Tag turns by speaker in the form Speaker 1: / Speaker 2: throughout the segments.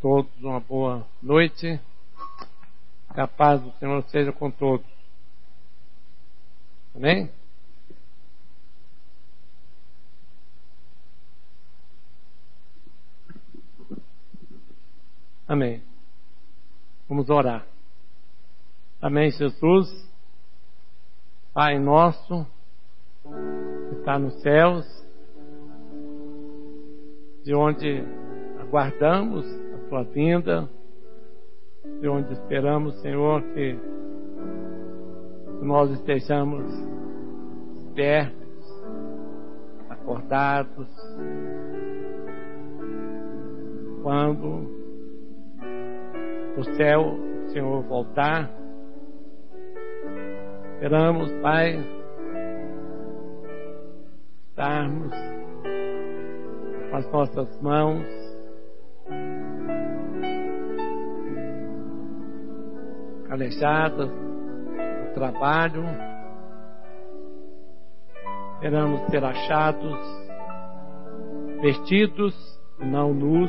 Speaker 1: todos uma boa noite. Que a paz do Senhor seja com todos. Amém? Amém. Vamos orar. Amém, Jesus. Pai nosso, que está nos céus, de onde aguardamos a tua vinda, de onde esperamos, Senhor, que nós estejamos espertos, acordados, quando o céu, o Senhor, voltar. Esperamos, Pai, estarmos com as nossas mãos calejadas no trabalho. Esperamos ser achados vestidos e não nus.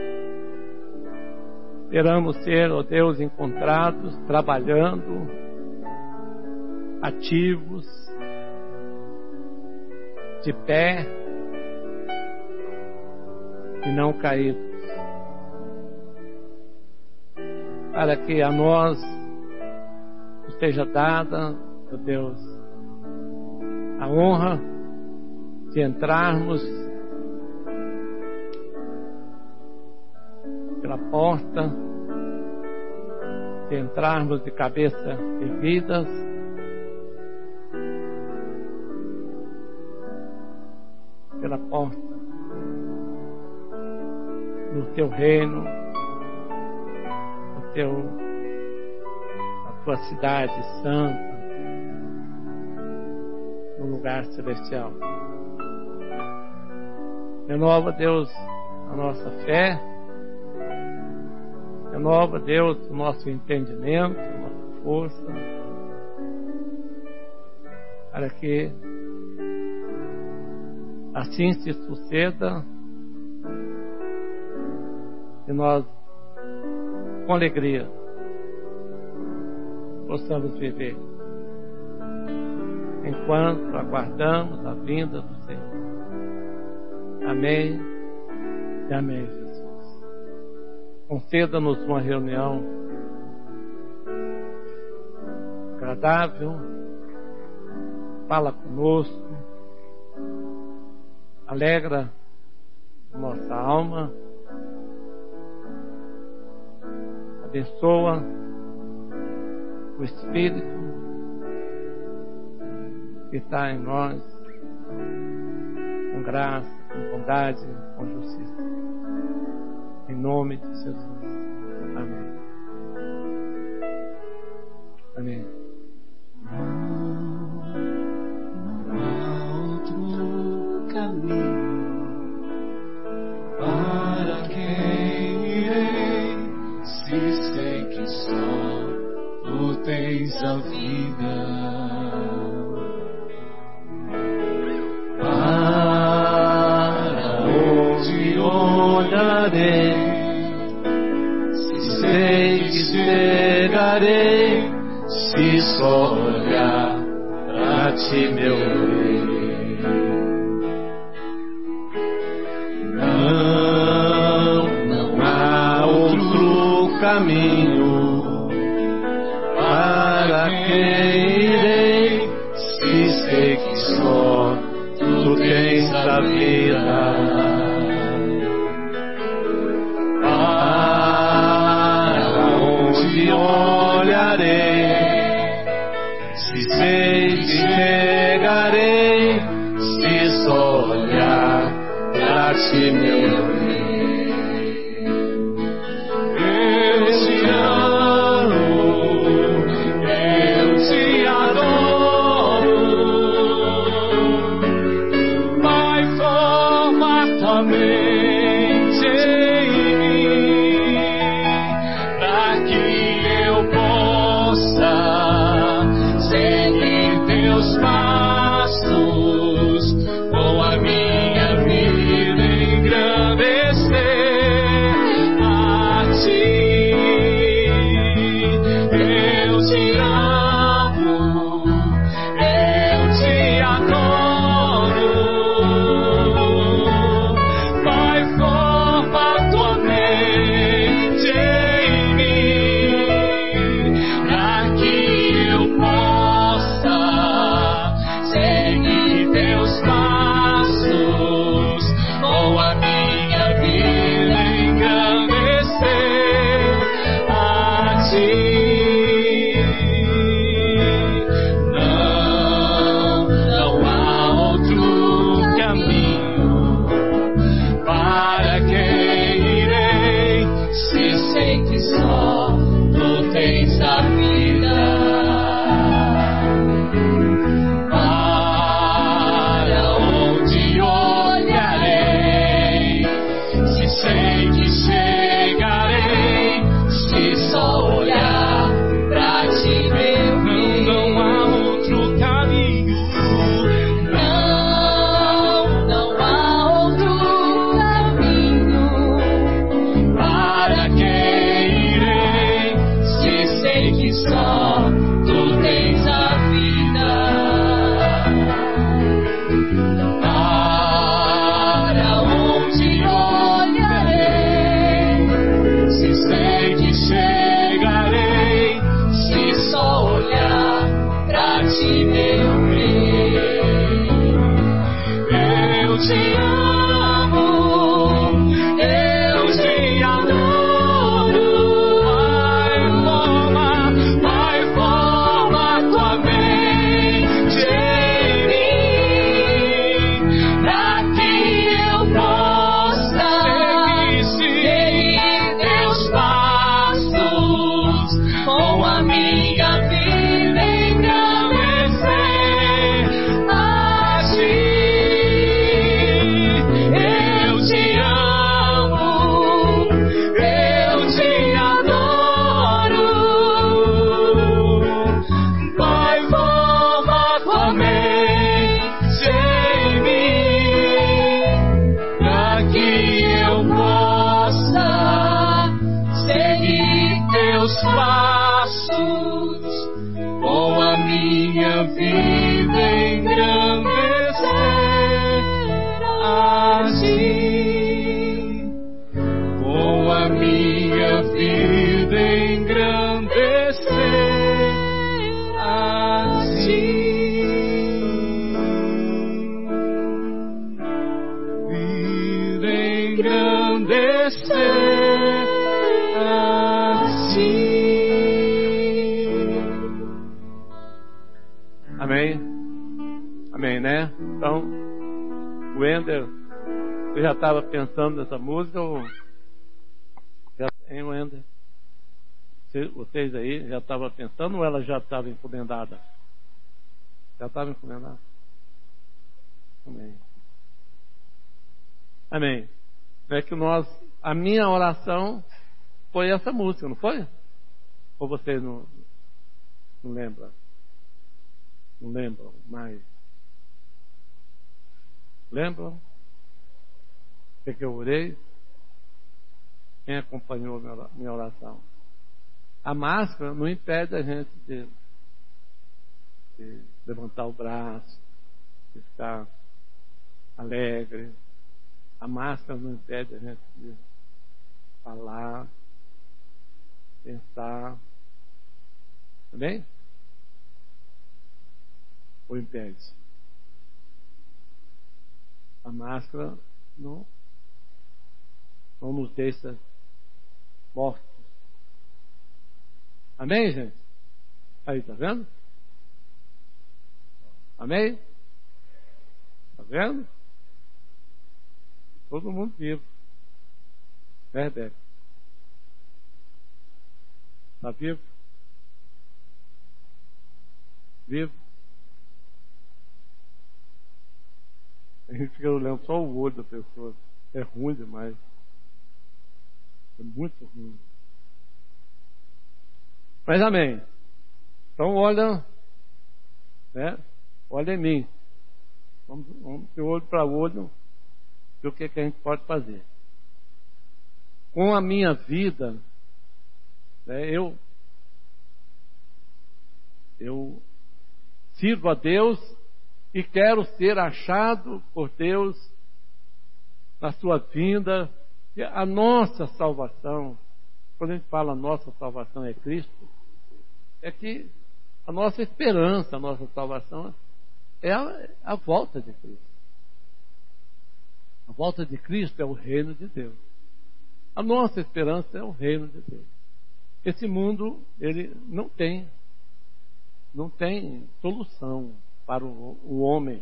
Speaker 1: Esperamos ser, ó Deus, encontrados trabalhando, ativos, de pé e não caídos, para que a nós esteja dada, ó Deus, a honra de entrarmos pela porta, de entrarmos de cabeça erguidas, pela porta no teu reino, na tua cidade santa, no lugar celestial. Renova, Deus, a nossa fé. Renova, Deus, o nosso entendimento, a nossa força, para que assim se suceda e nós, com alegria, possamos viver enquanto aguardamos a vinda do Senhor. Amém e amém, Jesus. Conceda-nos uma reunião agradável, fala conosco, alegra nossa alma, abençoa o Espírito que está em nós, com graça, com bondade, com justiça. Em nome de Jesus. Amém. Amém.
Speaker 2: Outro caminho para quem irei, se sei que só tu tens a vida. Para onde olharei, se sei que chegarei, se só olhar pra ti, meu rei. Não há outro caminho para quem irei, se sei que só tu tens a vida. Olharei, se sei que chegarei, se só olhar pra ti, meu rei. Eu te amo, eu te adoro, Pai, forma tua mente em mim, pra que eu possa seguir teus passos com a minha vida em grande. sei que só tu tens a vida. Para onde olharei, se sei que chegarei, se só olhar pra ti, meu bem. Não há outro caminho. Não há outro caminho. Para quem irei, se sei que só tu tens a vida. Para onde olharei, se sei que chegarei, se só olhar pra ti, meu bem. Eu te amo, eu te adoro. Pai, forma tua mente em mim, pra que eu possa seguir teus passos, com a minha vida engrandecer a ti. Eu te amo, eu te adoro. Pai, forma tua mente em mim, pra que eu possa seguir teus passos, com a minha vida engrandecer a ti. Com a minha vida engrandecer a ti. Vida engrandecer a ti.
Speaker 1: Amém? Amém, né? Então, Wender, você já estava pensando nessa música? Ou... Hein, Wender? Vocês aí já estavam pensando ou ela já estava encomendada? Já estava encomendada? Amém. Amém. É que a minha oração foi essa música, não foi? Ou vocês não lembram? Não lembram mais? Lembram? O que eu orei? Quem acompanhou minha oração? A máscara não impede a gente de levantar o braço, de ficar alegre. A máscara não impede a gente de falar, pensar. Amém? Ou impede? A máscara não nos deixa mortos. Amém, gente? Aí, tá vendo? Amém? Tá vendo? Todo mundo vivo. Verdade. Tá vivo? Vivo? A gente fica olhando só o olho da pessoa. É ruim demais. É muito ruim. Mas amém. Então olha, né? Olha em mim. Vamos de olho para olho ver o que a gente pode fazer. Com a minha vida, né, eu sirvo a Deus e quero ser achado por Deus na sua vinda. E a nossa salvação, quando a gente fala a nossa salvação é Cristo, é que a nossa esperança, a nossa salvação é a volta de Cristo. A volta de Cristo é o reino de Deus. A nossa esperança é o reino de Deus. Esse mundo, ele não tem solução para o homem.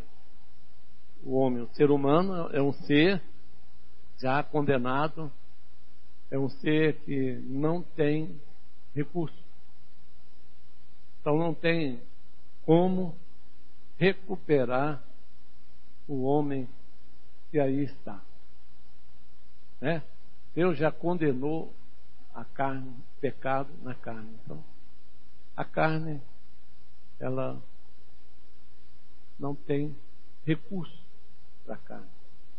Speaker 1: O ser humano é um ser já condenado é um ser que não tem recurso. Então não tem como recuperar o homem que aí está. Né? Deus já condenou a carne, o pecado na carne. Então, a carne, ela não tem recurso para a carne.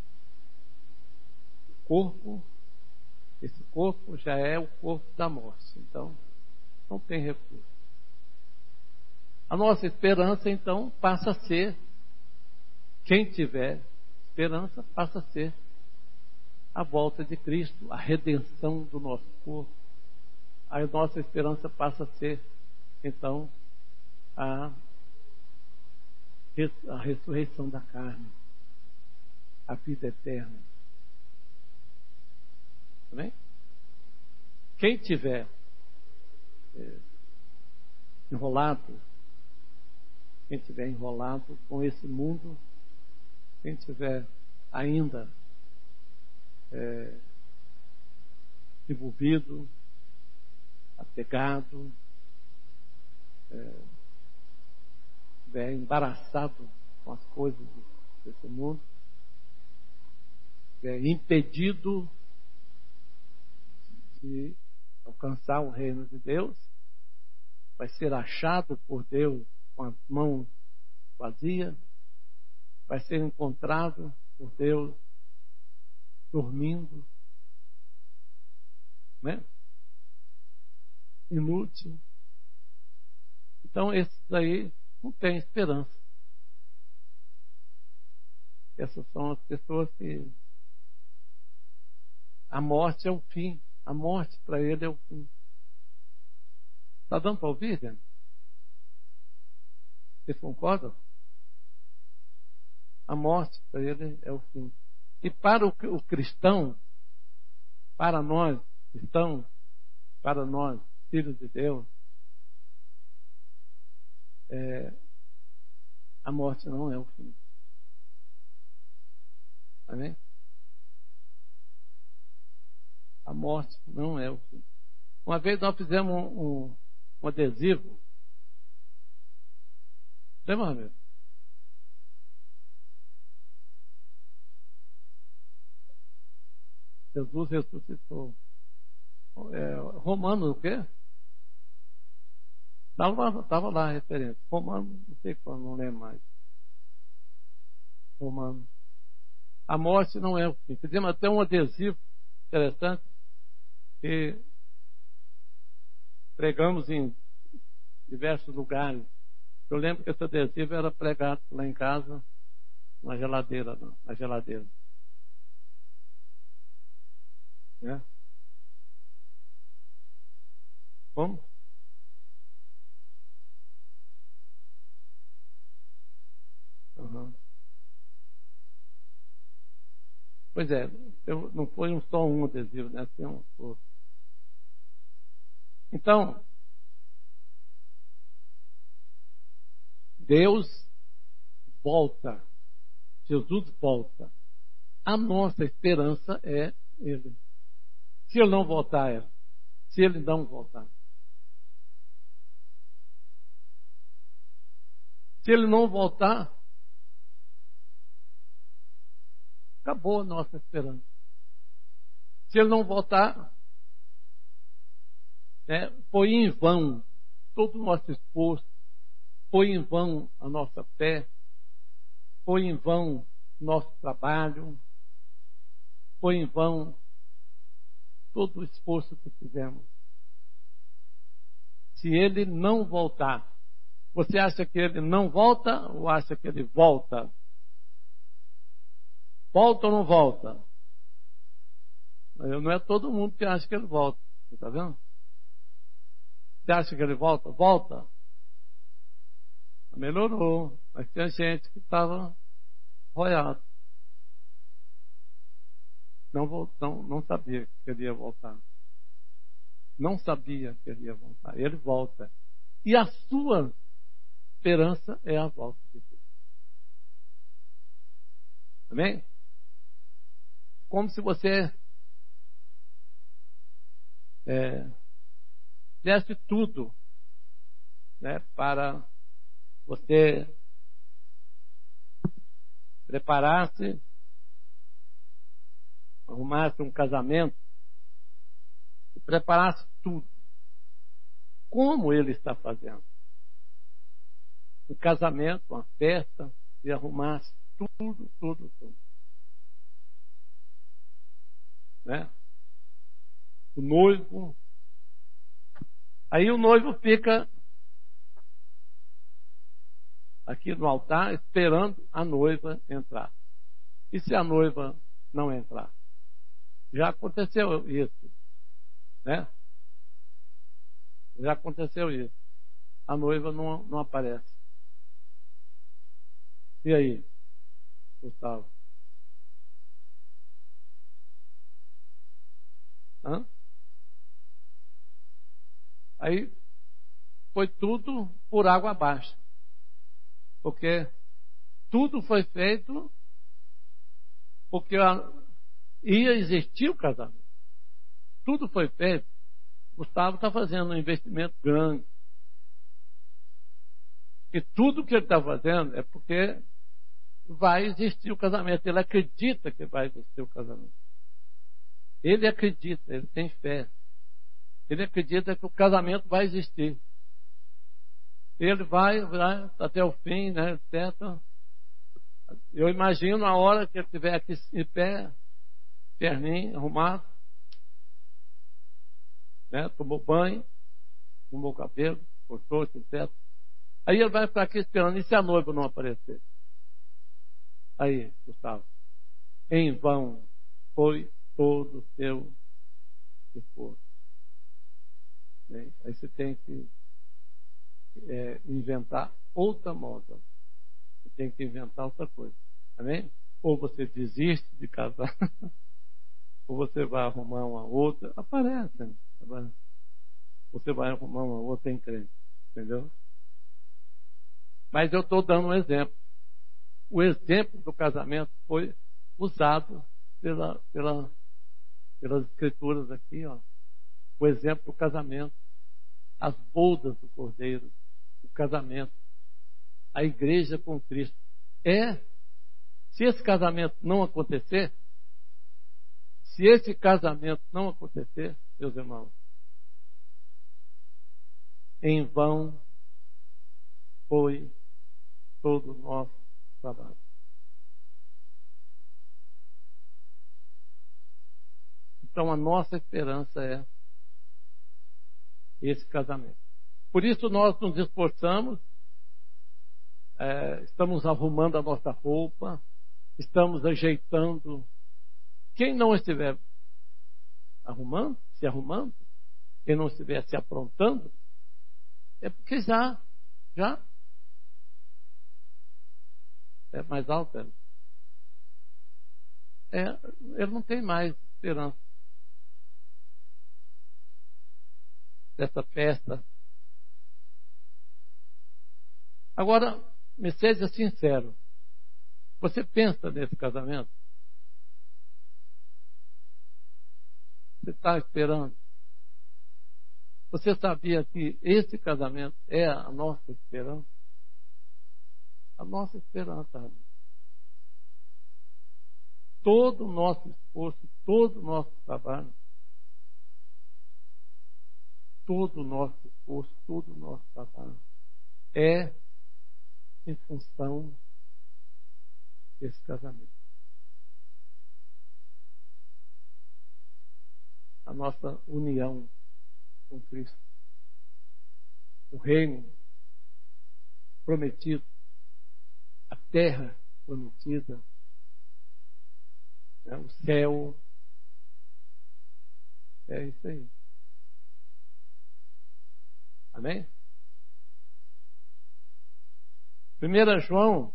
Speaker 1: O corpo, esse corpo já é o corpo da morte. Então, não tem recurso. A nossa esperança, então, passa a ser, quem tiver esperança, passa a ser a volta de Cristo, a redenção do nosso corpo. A nossa esperança passa a ser, então, a ressurreição da carne, a vida eterna. Amém? Quem tiver enrolado com esse mundo, quem tiver ainda envolvido, apegado, estiver embaraçado com as coisas desse mundo, estiver impedido de alcançar o reino de Deus, vai ser achado por Deus com as mãos vazias, vai ser encontrado por Deus dormindo, né? Inútil. Então esses aí não têm esperança. Essas são as pessoas que a morte é o fim. A morte para ele é o fim. Está dando para ouvir, gente? Vocês concordam? A morte para ele é o fim. E para o cristão, para nós cristãos, para nós filhos de Deus, a morte não é o fim. Amém? A morte não é o fim. Uma vez nós fizemos um adesivo. Lembra, meu? Jesus ressuscitou. Romano o quê? Estava lá a referência. Romano, não sei qual, não lembro mais. Romano. A morte não é o fim. Fizemos até um adesivo interessante que pregamos em diversos lugares. Eu lembro que esse adesivo era pregado lá em casa, na geladeira. Né? Como? Uhum. Pois é, não foi só um adesivo, né? Tem um outro. Então, Deus volta, Jesus volta. A nossa esperança é Ele. Se Ele não voltar, se Ele não voltar. Se Ele não voltar, acabou a nossa esperança. Se Ele não voltar, foi em vão todo o nosso esforço, foi em vão a nossa fé, foi em vão nosso trabalho, foi em vão todo o esforço que fizemos. Se Ele não voltar, você acha que Ele não volta ou acha que Ele volta? Volta ou não volta? Não é todo mundo que acha que Ele volta. Você está vendo? Você acha que Ele volta? Volta. Melhorou. Mas tinha gente que estava roiado. Não sabia que Ele ia voltar. Não sabia que Ele ia voltar. Ele volta. E a sua esperança é a volta de Deus. Amém? Como se você fizesse tudo, né, para você preparar-se, arrumasse um casamento, e preparasse tudo, como ele está fazendo. Um casamento, uma festa, e arrumasse tudo. Né? O noivo. Aí o noivo fica aqui no altar esperando a noiva entrar. E se a noiva não entrar? Já aconteceu isso, né? Já aconteceu isso. A noiva não aparece. E aí, Gustavo? Hã? Aí foi tudo por água abaixo. Porque tudo foi feito porque ia existir o casamento. Tudo foi feito. Gustavo está fazendo um investimento grande. E tudo que ele está fazendo é porque vai existir o casamento. Ele acredita que vai existir o casamento. Ele acredita, ele tem fé. Ele acredita que o casamento vai existir. Ele vai até o fim, né, etc. Eu imagino a hora que ele estiver aqui em pé, perninho, arrumado, né, tomou banho, arrumou o cabelo, cortou, etc. Aí ele vai ficar aqui esperando. E se a noiva não aparecer? Aí, Gustavo, em vão foi todo o seu esforço. Aí você tem que inventar outra moda. Você tem que inventar outra coisa. Amém? Ou você desiste de casar, ou você vai arrumar uma outra. Aparece. Né? Você vai arrumar uma outra em crente. Entendeu? Mas eu estou dando um exemplo. O exemplo do casamento foi usado pelas escrituras aqui, ó. O exemplo do casamento, as bodas do Cordeiro, o casamento, a igreja com Cristo. Se esse casamento não acontecer, meus irmãos, em vão foi todo o nosso trabalho. Então a nossa esperança é esse casamento. Por isso nós nos esforçamos, estamos arrumando a nossa roupa, estamos ajeitando. Quem não estiver se arrumando, quem não estiver se aprontando, é porque já é mais alto. Ele não tem mais esperança dessa festa. Agora, me seja sincero. Você pensa nesse casamento? Você está esperando? Você sabia que esse casamento é a nossa esperança? A nossa esperança, amigo. Todo o nosso esforço, todo o nosso trabalho, é em função desse casamento. A nossa união com Cristo. O reino prometido, a terra prometida, né? O céu. É isso aí. Amém? 1 João,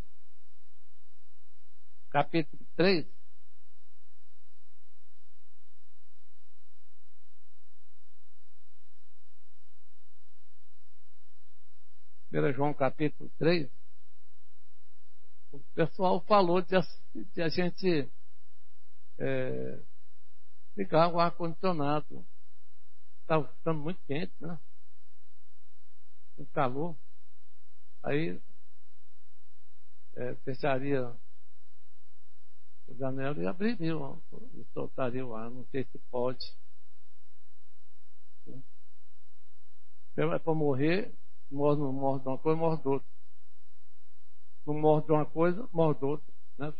Speaker 1: capítulo 3. João capítulo 3, o pessoal falou de a gente ligar o ar-condicionado estava ficando muito quente, né? Muito calor. Aí fecharia a janela e abriria, e soltaria o ar. Não sei se pode. É para morrer, não morre de uma coisa, morre de outra. Não morre de uma coisa, morre de outra. Né?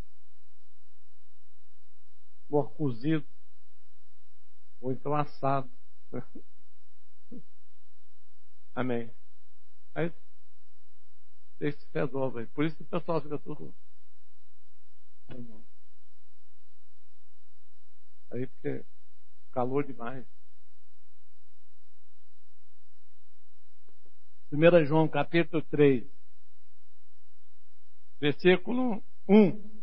Speaker 1: Morre cozido, ou então assado. Amém. Aí se resolve. Por isso que o pessoal fica tudo. Aí porque calor demais. 1 João capítulo 3, versículo 1.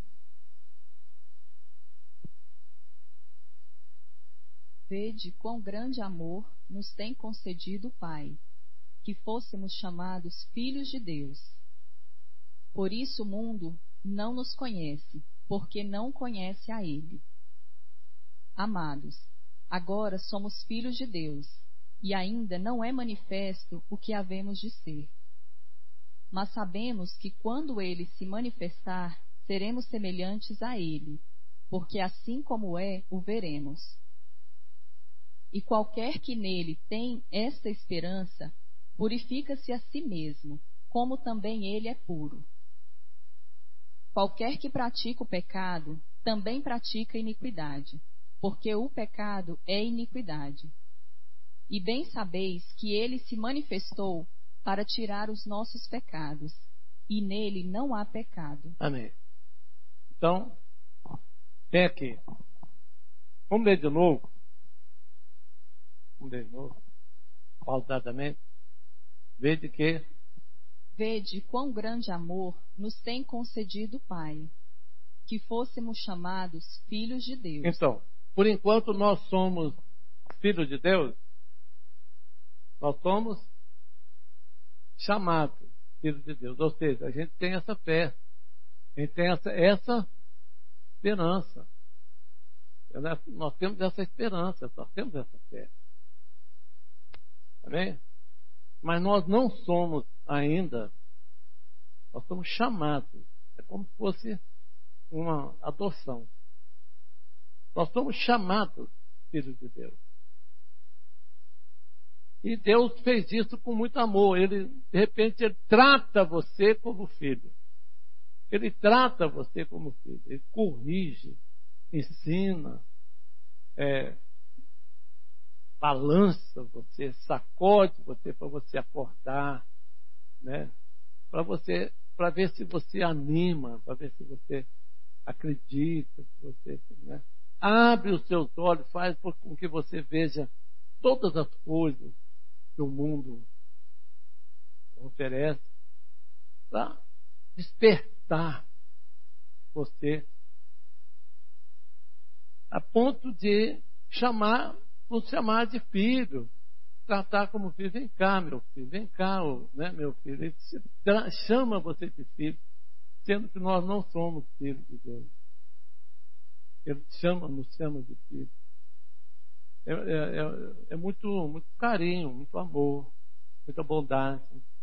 Speaker 3: Vede quão grande amor nos tem concedido o Pai, que fôssemos chamados filhos de Deus. Por isso o mundo não nos conhece, porque não conhece a Ele. Amados, agora somos filhos de Deus, e ainda não é manifesto o que havemos de ser. Mas sabemos que quando Ele se manifestar, seremos semelhantes a Ele, porque assim como é, o veremos. E qualquer que nele tem esta esperança, purifica-se a si mesmo, como também ele é puro. Qualquer que pratica o pecado, também pratica iniquidade, porque o pecado é iniquidade. E bem sabeis que ele se manifestou para tirar os nossos pecados, e nele não há pecado.
Speaker 1: Amém. Então, vem aqui. Vamos ler de novo. Vamos ler de novo. Pausadamente. Vede
Speaker 3: quão grande amor nos tem concedido o Pai, que fôssemos chamados filhos de Deus.
Speaker 1: Então, por enquanto nós somos filhos de Deus, nós somos chamados filhos de Deus. Ou seja, a gente tem essa fé, a gente tem essa esperança. Nós temos essa esperança, nós temos essa fé. Amém? Mas nós não somos ainda, nós somos chamados. É como se fosse uma adoção. Nós somos chamados filhos de Deus. E Deus fez isso com muito amor. De repente, Ele trata você como filho. Ele trata você como filho. Ele corrige, ensina, balança você, sacode você para você acordar, né? Para ver se você anima, para ver se você acredita, se você, né? Abre os seus olhos, faz com que você veja todas as coisas que o mundo oferece, para despertar você a ponto de nos chamar de filho, tratar como filho. Vem cá, meu filho, vem cá, né, meu filho. Ele chama você de filho, sendo que nós não somos filhos de Deus. Ele nos chama de filho. É muito, muito carinho, muito amor, muita bondade.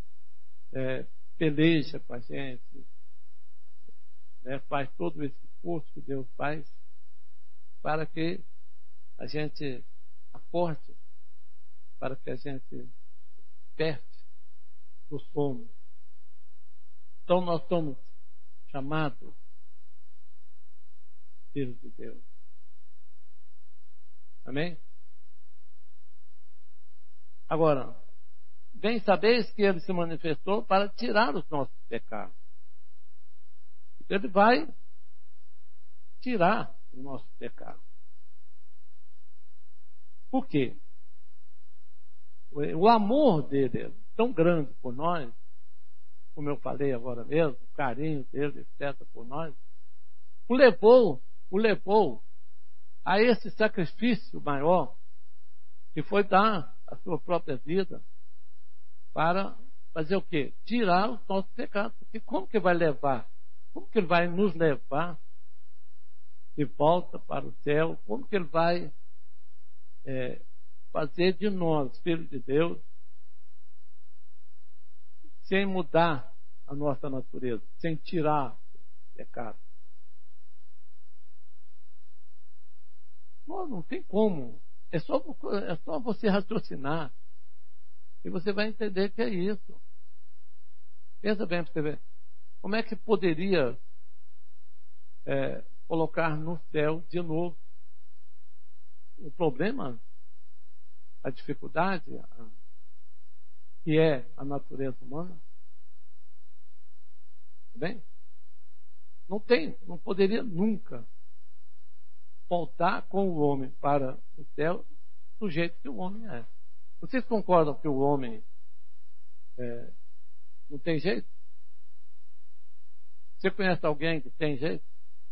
Speaker 1: Peleja com a gente, né, faz todo esse esforço que Deus faz para que a gente acorde, para que a gente desperte do sono. Então nós somos chamados filhos de Deus. Amém? Agora, bem sabeis que Ele se manifestou para tirar os nossos pecados. Ele vai tirar os nossos pecados. Por quê? O amor dele é tão grande por nós, como eu falei agora mesmo, o carinho dele, etc., por nós, o levou a esse sacrifício maior, que foi dar a sua própria vida para fazer o quê? Tirar os nossos pecados. Porque como que vai levar? Como que Ele vai nos levar de volta para o céu? Como que Ele vai fazer de nós, filhos de Deus, sem mudar a nossa natureza, sem tirar o pecado. Não tem como. É só você raciocinar e você vai entender que é isso. Pensa bem para você ver. Como é que poderia colocar no céu de novo? O problema, a dificuldade, que é a natureza humana. Bem? Não poderia nunca voltar com o homem para o céu do jeito que o homem é. Vocês concordam que o homem não tem jeito? Você conhece alguém que tem jeito?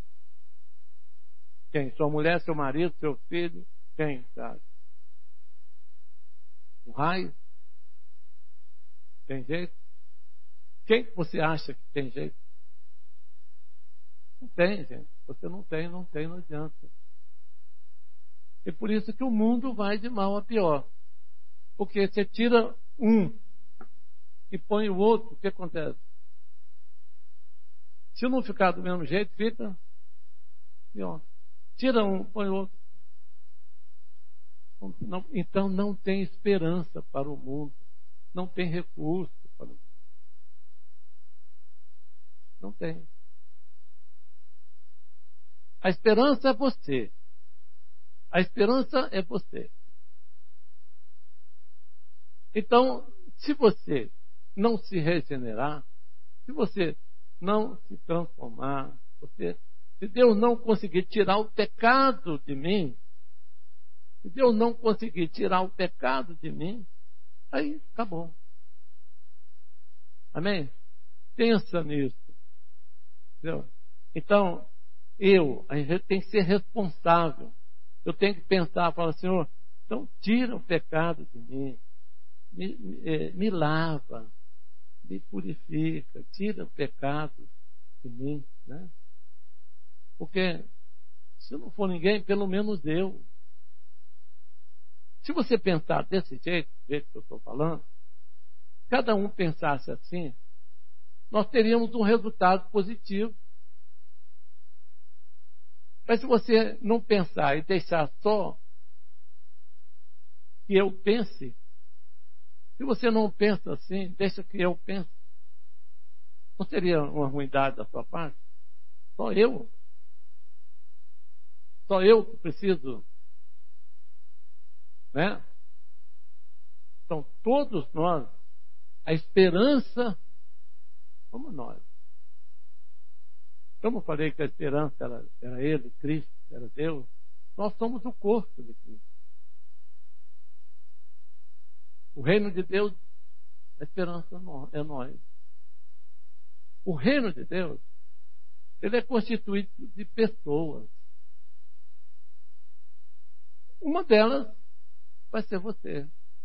Speaker 1: Quem? Sua mulher, seu marido, seu filho? Quem? Sabe? O raio? Tem jeito? Quem que você acha que tem jeito? Não tem, gente. Você não tem, não adianta. E por isso que o mundo vai de mal a pior. Porque você tira um e põe o outro, o que acontece? Se não ficar do mesmo jeito, fica pior. Tira um, põe o outro. Então não tem esperança para o mundo. Não tem recurso para o mundo. Não tem. A esperança é você. A esperança é você. Então, se você não se regenerar, se você não se transformar, se Deus não conseguir tirar o pecado de mim, se Deus não conseguir tirar o pecado de mim, aí acabou. Amém? Pensa nisso. Entendeu? Então, a gente tem que ser responsável. Eu tenho que pensar, falar, Senhor, então tira o pecado de mim, me lava, me purifica, tira o pecado de mim, né? Porque se não for ninguém, pelo menos eu. Se você pensar desse jeito, do jeito que eu estou falando, cada um pensasse assim, nós teríamos um resultado positivo. Mas se você não pensar e deixar só que eu pense, se você não pensa assim, deixa que eu pense, não seria uma ruindade da sua parte? Só eu que preciso, né? Então todos nós, a esperança, como nós. Como eu falei que a esperança era Ele, Cristo, era Deus, nós somos o corpo de Cristo. O reino de Deus, a esperança é nós. O reino de Deus, ele é constituído de pessoas. Uma delas vai ser você.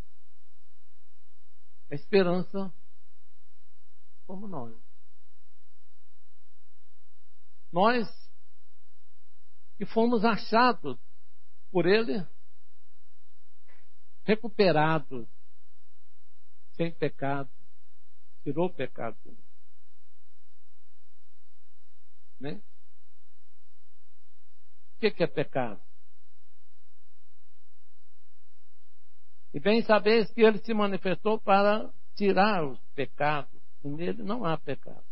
Speaker 1: A esperança como nós. Nós que fomos achados por Ele, recuperados, sem pecado, tirou o pecado. Né? O que é pecado? E bem sabeis que Ele se manifestou para tirar os pecados, e nele não há pecado.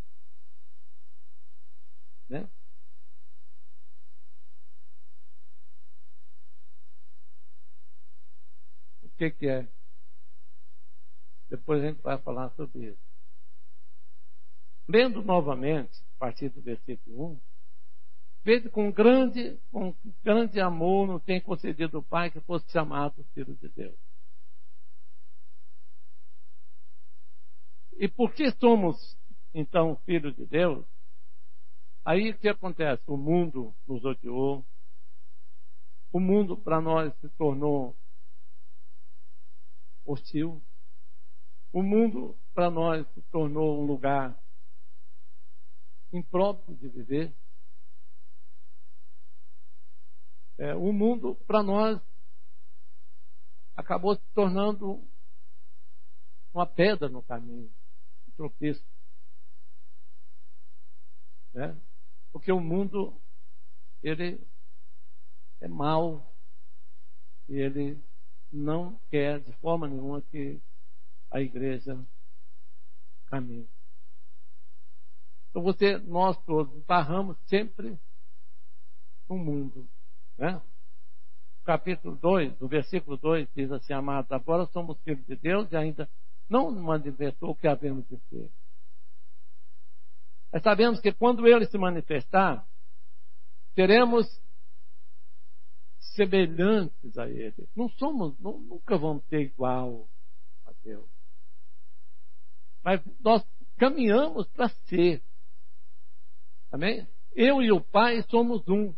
Speaker 1: Né? O que é? Depois a gente vai falar sobre isso. Lendo novamente, a partir do versículo 1, veja com grande amor nos tem concedido o Pai que fosse chamado Filho de Deus. E por que somos, então, filhos de Deus? Aí o que acontece? O mundo nos odiou. O mundo para nós se tornou hostil. O mundo para nós se tornou um lugar impróprio de viver. O mundo para nós acabou se tornando uma pedra no caminho, um tropeço. Né? Porque o mundo, ele é mau e ele não quer de forma nenhuma que a igreja caminhe. Então nós todos barramos sempre no mundo. Né? Capítulo 2, do versículo 2, diz assim: amados, agora somos filhos de Deus e ainda não manifestou o que havemos de ser. Mas sabemos que quando Ele se manifestar, seremos semelhantes a Ele. Nunca vamos ser igual a Deus. Mas nós caminhamos para ser. Amém? Eu e o Pai somos um.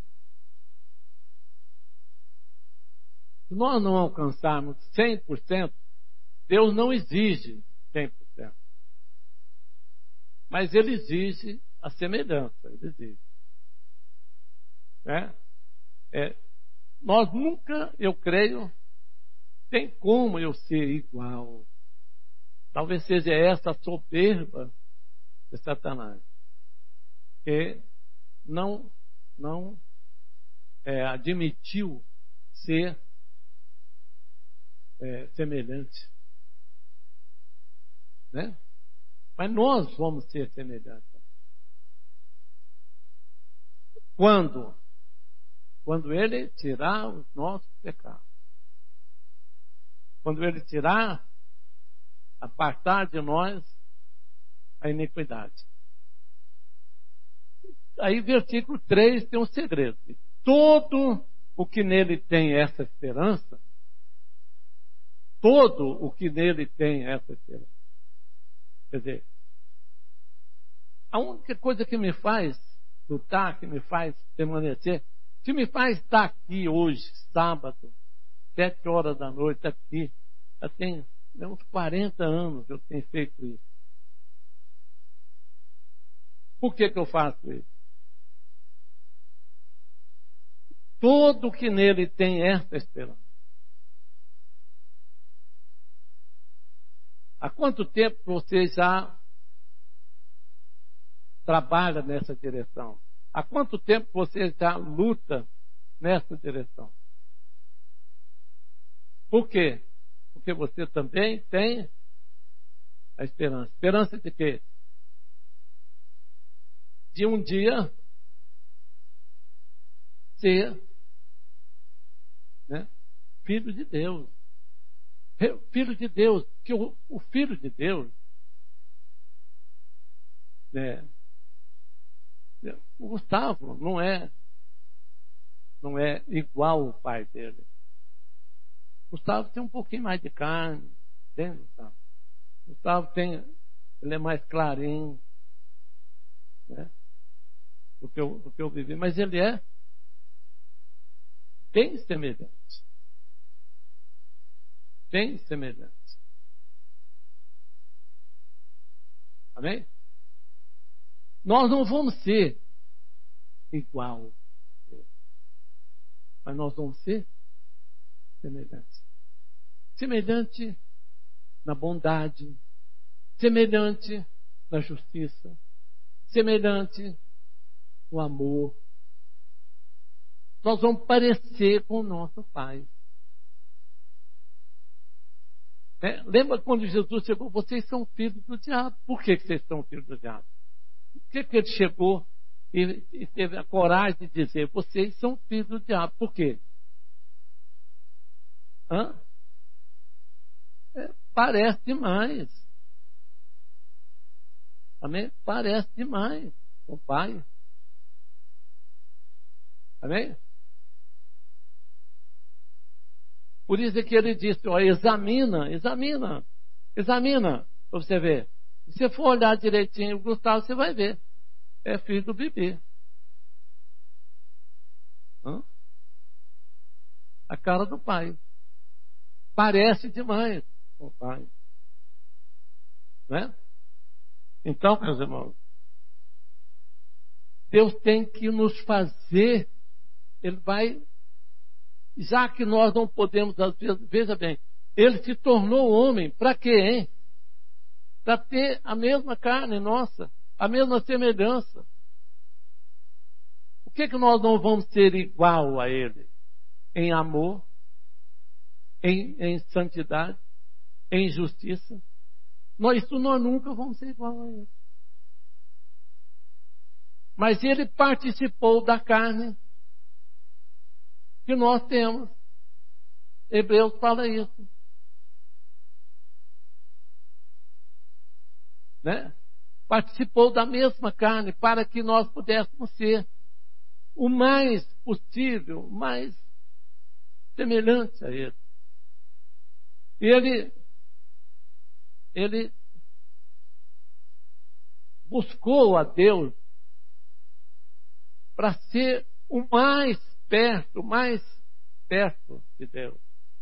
Speaker 1: Se nós não alcançarmos 100%, Deus não exige 100%. Mas Ele exige a semelhança. Ele exige. Né? Nós nunca, eu creio, tem como eu ser igual. Talvez seja essa a soberba de Satanás, que não admitiu ser semelhante. Né? Mas nós vamos ser semelhantes. Quando Ele tirar os nossos pecados. Quando Ele apartar de nós a iniquidade. Aí, versículo 3 tem um segredo. Todo o que nele tem essa esperança, quer dizer, a única coisa que me faz lutar, que me faz permanecer, que me faz estar aqui hoje, sábado, 7 horas da noite, aqui, já tem uns 40 anos que eu tenho feito isso. Por que eu faço isso? Todo que nele tem esta esperança. Há quanto tempo você já trabalha nessa direção? Há quanto tempo você já luta nessa direção? Por quê? Porque você também tem a esperança. Esperança de quê? De um dia ser, né, filho de Deus. Filho de Deus. Que o filho de Deus, o Gustavo não é igual ao pai dele. O Gustavo tem um pouquinho mais de carne, entende, Gustavo? O Gustavo ele é mais clarinho, né, do que eu vivi, mas ele é bem semelhante. Bem semelhante. Amém? Nós não vamos ser igual, mas nós vamos ser semelhantes. Semelhante na bondade, semelhante na justiça, semelhante no amor. Nós vamos parecer com o nosso Pai. Lembra quando Jesus chegou? Vocês são filhos do diabo. Por que vocês são filhos do diabo? Por que ele chegou e teve a coragem de dizer: vocês são filhos do diabo? Por quê? Parece demais. Amém? Parece demais com o Pai. Amém? Por isso é que ele disse: examina, para você ver. Se você for olhar direitinho o Gustavo, você vai ver. É filho do Bibi. A cara do pai. Parece demais com o pai. Né? Então, meus irmãos, Deus tem que nos fazer. Ele vai, já que nós não podemos, às vezes, veja bem, Ele se tornou homem. Para quê, hein? Para ter a mesma carne nossa, a mesma semelhança. Por que nós não vamos ser igual a Ele? Em amor, em santidade, em justiça. Nós nunca vamos ser igual a Ele. Mas Ele participou da carne que nós temos. Hebreus fala isso. Né? Participou da mesma carne para que nós pudéssemos ser o mais possível, mais semelhante a Ele. E Ele buscou a Deus para ser o mais perto de Deus.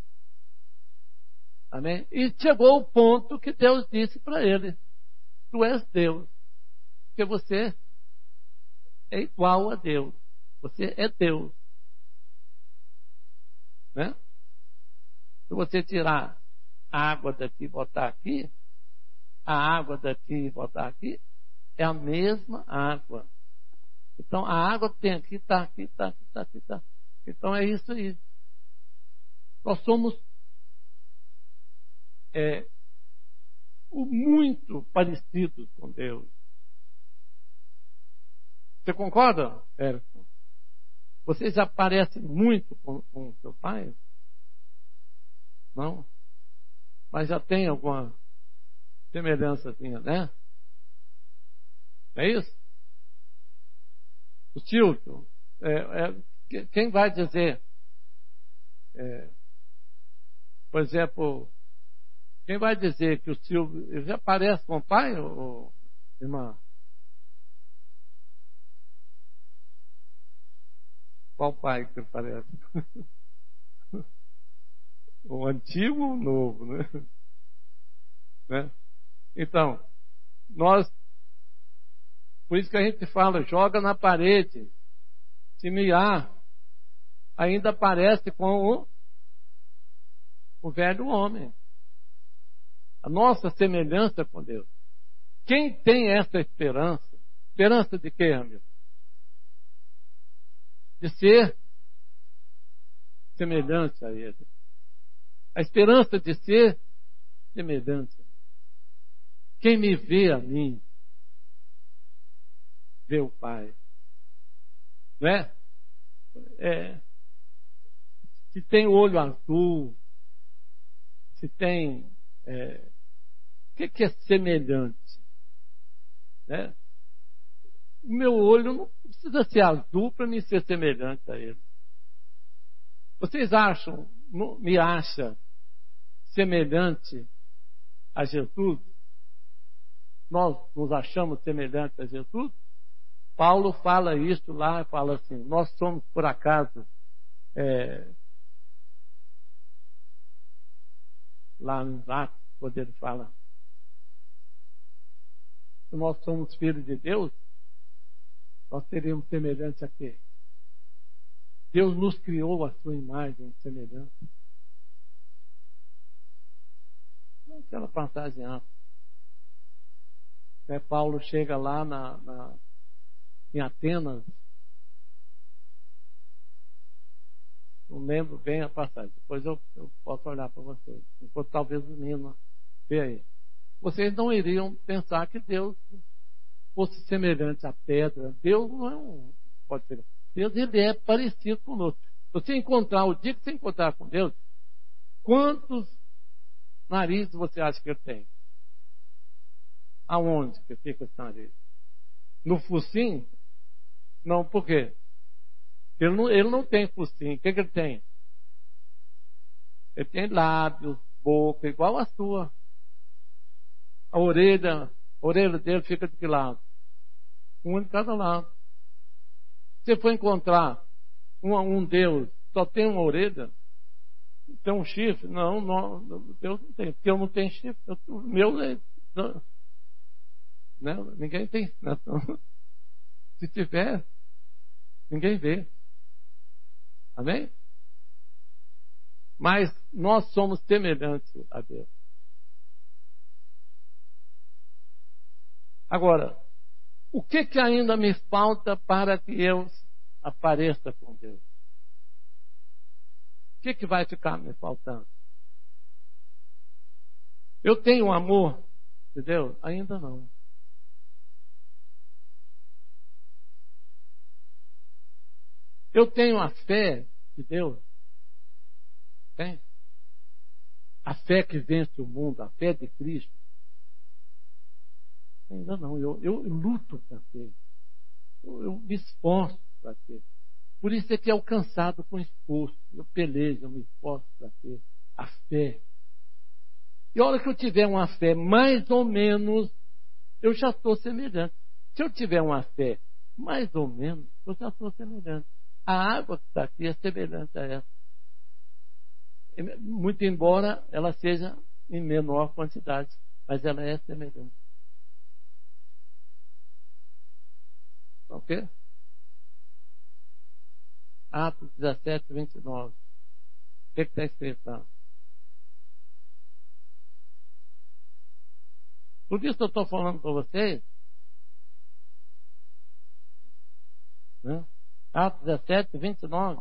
Speaker 1: Amém? E chegou ao ponto que Deus disse para ele: tu és Deus, porque você é igual a Deus. Você é Deus. Né? Se você tirar a água daqui e botar aqui, a água daqui e botar aqui, é a mesma água. Então a água que tem aqui, está aqui, está aqui, está aqui, está. Então é isso aí. Nós somos muito parecidos com Deus. Você concorda, Érico? Você já parece muito com o seu pai? Não? Mas já tem alguma semelhançazinha, né? É isso? O Tilton, quem vai dizer, por exemplo, quem vai dizer que o Silvio já parece com o pai, ou irmã? Qual pai que ele parece? O antigo ou o novo, né? Então, por isso que a gente fala, joga na parede, se miar, ainda parece com o velho homem. A nossa semelhança com Deus. Quem tem essa esperança? Esperança de quê, amigo? De ser semelhante a Ele. A esperança de ser semelhante. Quem me vê a mim, vê o Pai. Não é? Se tem olho azul, se tem... o que é semelhante? Né? O meu olho não precisa ser azul para me ser semelhante a ele. Vocês me acham semelhante a Jesus? Nós nos achamos semelhantes a Jesus? Paulo fala isso lá, fala assim, nós somos por acaso lá em Atos, quando ele fala, se nós somos filhos de Deus, nós seríamos semelhantes a quê? Deus nos criou a sua imagem e semelhança. Aquela passagem ampla. Paulo chega lá em Atenas. Não lembro bem a passagem. Depois eu posso olhar para vocês. Enquanto talvez o menino vê aí. Vocês não iriam pensar que Deus fosse semelhante à pedra. Deus não pode ser. Deus, ele é parecido conosco. Se você o dia que você encontrar com Deus, quantos narizes você acha que ele tem? Aonde que fica esse nariz? No focinho? Não, por quê? Ele não tem focinho. O que ele tem? Ele tem lábios, boca, igual a sua. A orelha dele fica de que lado? Um de cada lado. Se você for encontrar um Deus, só tem uma orelha, tem um chifre? Não, Deus não tem. Porque eu não tenho chifre. O meu não, ninguém tem. Não. Se tiver, ninguém vê. Amém? mas nós somos semelhantes a Deus. Agora, o que ainda me falta para que eu apareça com Deus? O que vai ficar me faltando? Eu tenho amor de Deus? Ainda não. Eu tenho a fé de Deus? Tem? A fé que vence o mundo, a fé de Cristo? Ainda não. Eu luto para ter. Eu me esforço para ter. Por isso é que é alcançado com esforço. Eu pelejo, eu me esforço para ter a fé. E a hora que eu tiver uma fé mais ou menos, eu já estou semelhante. Se eu tiver uma fé mais ou menos, eu já estou semelhante. A água que está aqui é semelhante a essa. Muito embora ela seja em menor quantidade, mas ela é semelhante. Ok? Atos 17, 29. O que está escrito lá? Por isso eu estou falando para vocês, né? Atos 17, 29.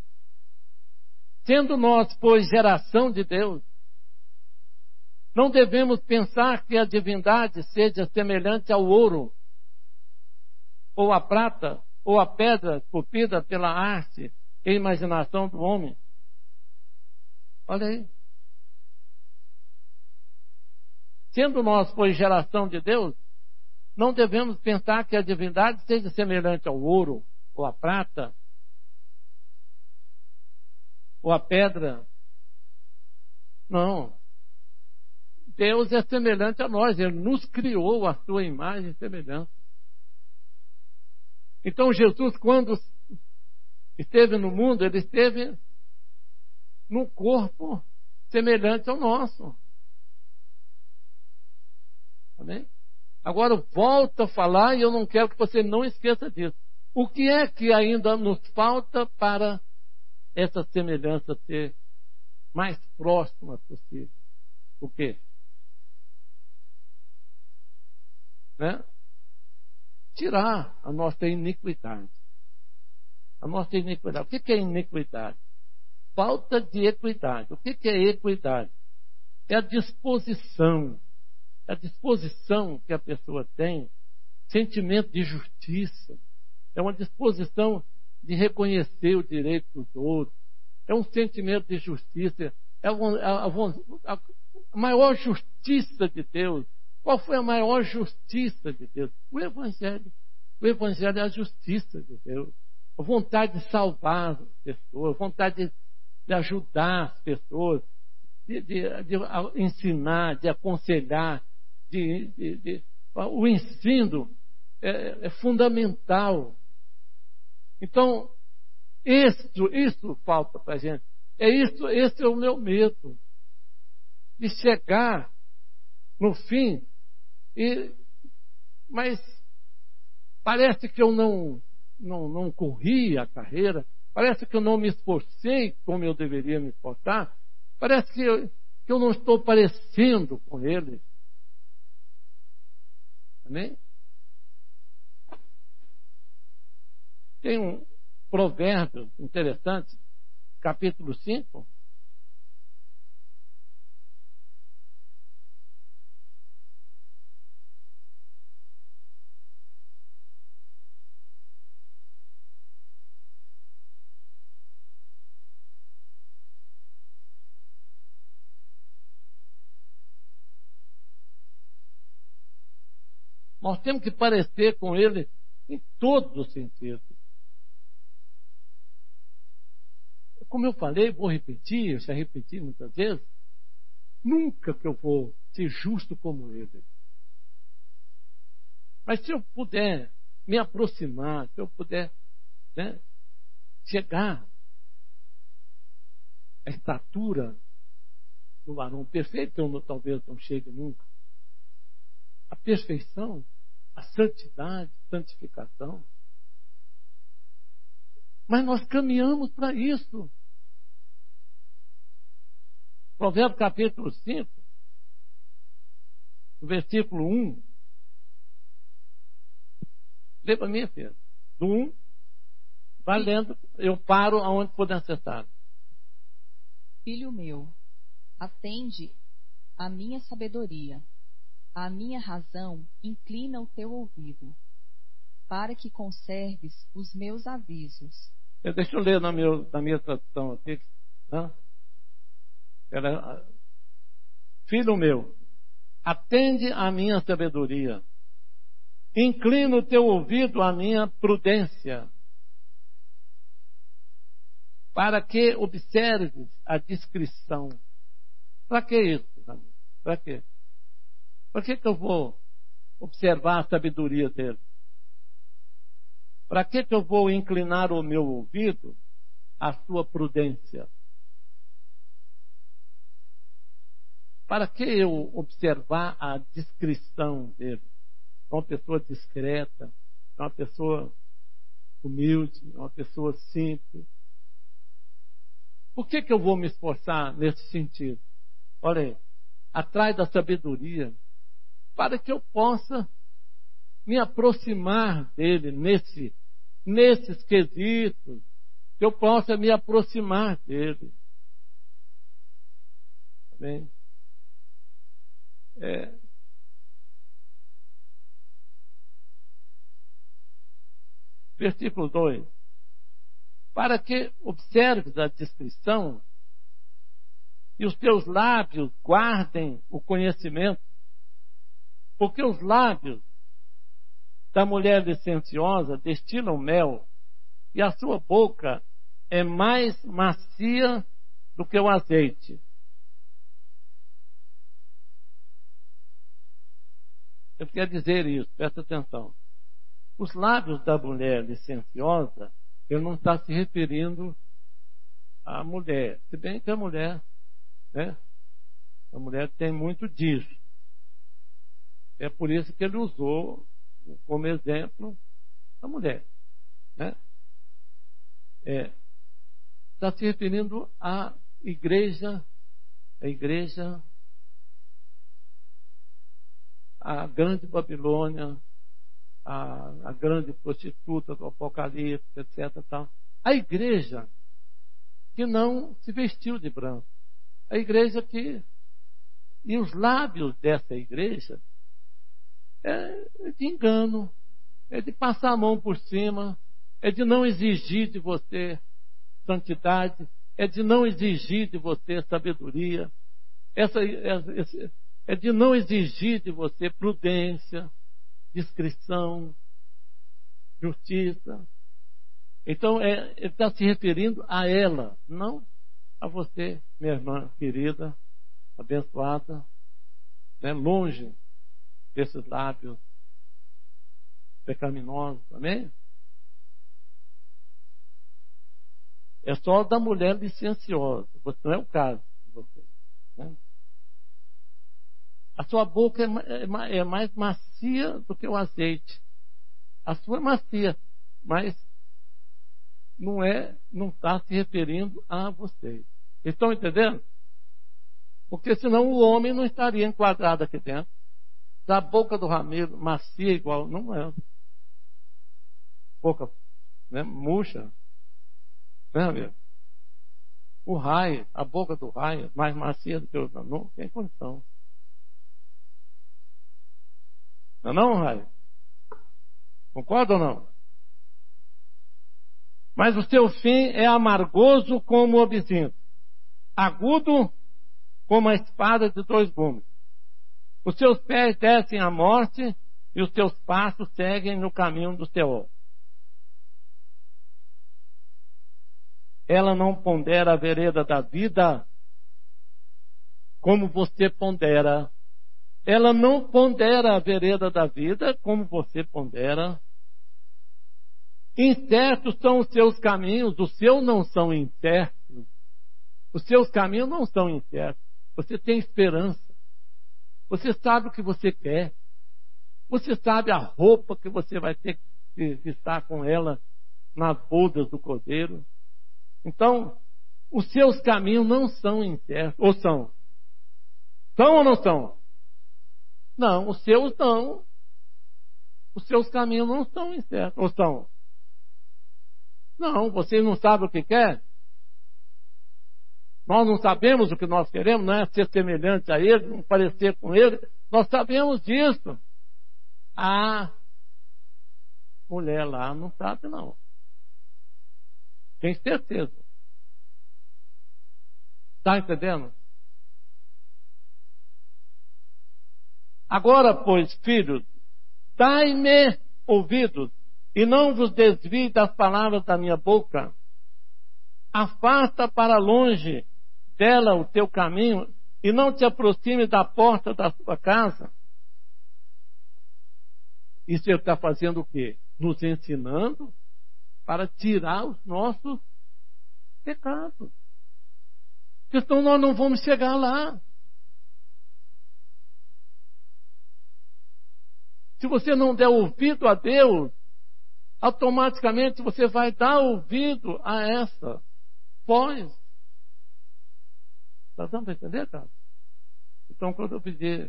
Speaker 1: Sendo nós, pois, geração de Deus, não devemos pensar que a divindade seja semelhante ao ouro, ou à prata, ou à pedra esculpida pela arte e imaginação do homem. Olha aí. Sendo nós, pois, geração de Deus, não devemos pensar que a divindade seja semelhante ao ouro, ou à prata, ou à pedra. Não. Deus é semelhante a nós. Ele nos criou a sua imagem e semelhança. Então Jesus, quando esteve no mundo, ele esteve num corpo semelhante ao nosso. Amém? Agora volta a falar, e eu não quero que você não esqueça disso. O que é que ainda nos falta para essa semelhança ser mais próxima possível? O quê? Né? Tirar a nossa iniquidade. A nossa iniquidade. O que é iniquidade? Falta de equidade. O que é equidade? É a disposição. É a disposição que a pessoa tem, sentimento de justiça. É uma disposição de reconhecer o direito dos outros. É um sentimento de justiça. É a maior justiça de Deus. Qual foi a maior justiça de Deus? O Evangelho. O Evangelho é a justiça de Deus. A vontade de salvar as pessoas, a vontade de ajudar as pessoas, de ensinar, de aconselhar. O ensino é fundamental. Então, isso falta para a gente. Esse é o meu medo. De chegar no fim, mas parece que eu não corri a carreira, parece que eu não me esforcei como eu deveria me esforçar, parece que eu não estou parecendo com ele. Amém? Tem um provérbio interessante, capítulo 5. Nós temos que parecer com ele em todos os sentidos. Como eu falei, vou repetir, eu já repeti muitas vezes, nunca que eu vou ser justo como ele. Mas se eu puder me aproximar, se eu puder, né, chegar à estatura do varão perfeito, eu talvez não chegue nunca, a perfeição, a santidade, santificação. Mas nós caminhamos para isso. Provérbios capítulo 5, versículo 1. Lê para mim, filho. Do 1, vai lendo, eu paro aonde for necessário.
Speaker 3: Filho meu, atende à minha sabedoria, à minha razão inclina o teu ouvido, para que conserves os meus avisos.
Speaker 1: Deixa eu ler na minha tradução aqui. Filho meu, atende à minha sabedoria, inclina o teu ouvido à minha prudência, para que observes a discrição. Para que isso, amigo? Para quê? Para que eu vou observar a sabedoria dele? Para que eu vou inclinar o meu ouvido à sua prudência? Para que eu observar a discrição dele? É uma pessoa discreta, é uma pessoa humilde, é uma pessoa simples. Por que eu vou me esforçar nesse sentido? Olha aí, atrás da sabedoria, para que eu possa me aproximar dele nesses quesitos, que eu possa me aproximar dele. Amém? Versículo 2. Para que observes a discrição e os teus lábios guardem o conhecimento, porque os lábios da mulher licenciosa destilam mel, e a sua boca é mais macia do que o azeite. Eu quero dizer isso, presta atenção. Os lábios da mulher licenciosa, ele não está se referindo à mulher, se bem que a mulher tem muito disso. É por isso que ele usou como exemplo a mulher. Está se referindo à igreja, a grande Babilônia, a grande prostituta do Apocalipse, etc. Tal. A igreja que não se vestiu de branco. A igreja que... E os lábios dessa igreja é de engano, é de passar a mão por cima, é de não exigir de você santidade, é de não exigir de você sabedoria, é de não exigir de você prudência, discrição, justiça. Então, ele está se referindo a ela, não a você, minha irmã querida, abençoada, longe desses lábios pecaminosos, amém? É só da mulher licenciosa, não é o caso de você. A sua boca é mais macia do que o azeite. A sua é macia, mas não está se referindo a vocês. Estão entendendo? Porque senão o homem não estaria enquadrado aqui dentro. Da boca do ramiro, macia igual, não é. Boca murcha. Amigo? O raio, a boca do raio, mais macia do que o não tem condição. Não, raio? Concorda ou não? Mas o seu fim é amargoso como o absinto, agudo como a espada de 2 gumes. Os seus pés descem à morte e os seus passos seguem no caminho do Seol. Ela não pondera a vereda da vida como você pondera. Ela não pondera a vereda da vida como você pondera. Incertos são os seus caminhos, os seus não são incertos. Os seus caminhos não são incertos. Você tem esperança. Você sabe o que você quer. Você sabe a roupa que você vai ter que estar com ela nas bodas do Cordeiro. Então, Os seus caminhos não são incertos. Ou são? São ou não são? Não, os seus não. Os seus caminhos não são incertos. Ou são? Não, vocês não sabem o que quer? Nós não sabemos o que nós queremos, não é ser semelhante a Ele, não parecer com Ele. Nós sabemos disso. A mulher lá não sabe, não. Tem certeza. Está entendendo? Agora, pois, filhos, dai-me ouvidos, e não vos desvie das palavras da minha boca. Afasta para longe dela o teu caminho, e não te aproxime da porta da sua casa. Isso ele está fazendo o quê? Nos ensinando para tirar os nossos pecados. Porque senão nós não vamos chegar lá. Se você não der ouvido a Deus, automaticamente você vai dar ouvido a essa voz. Está dando para entender, cara? Então, quando eu pedir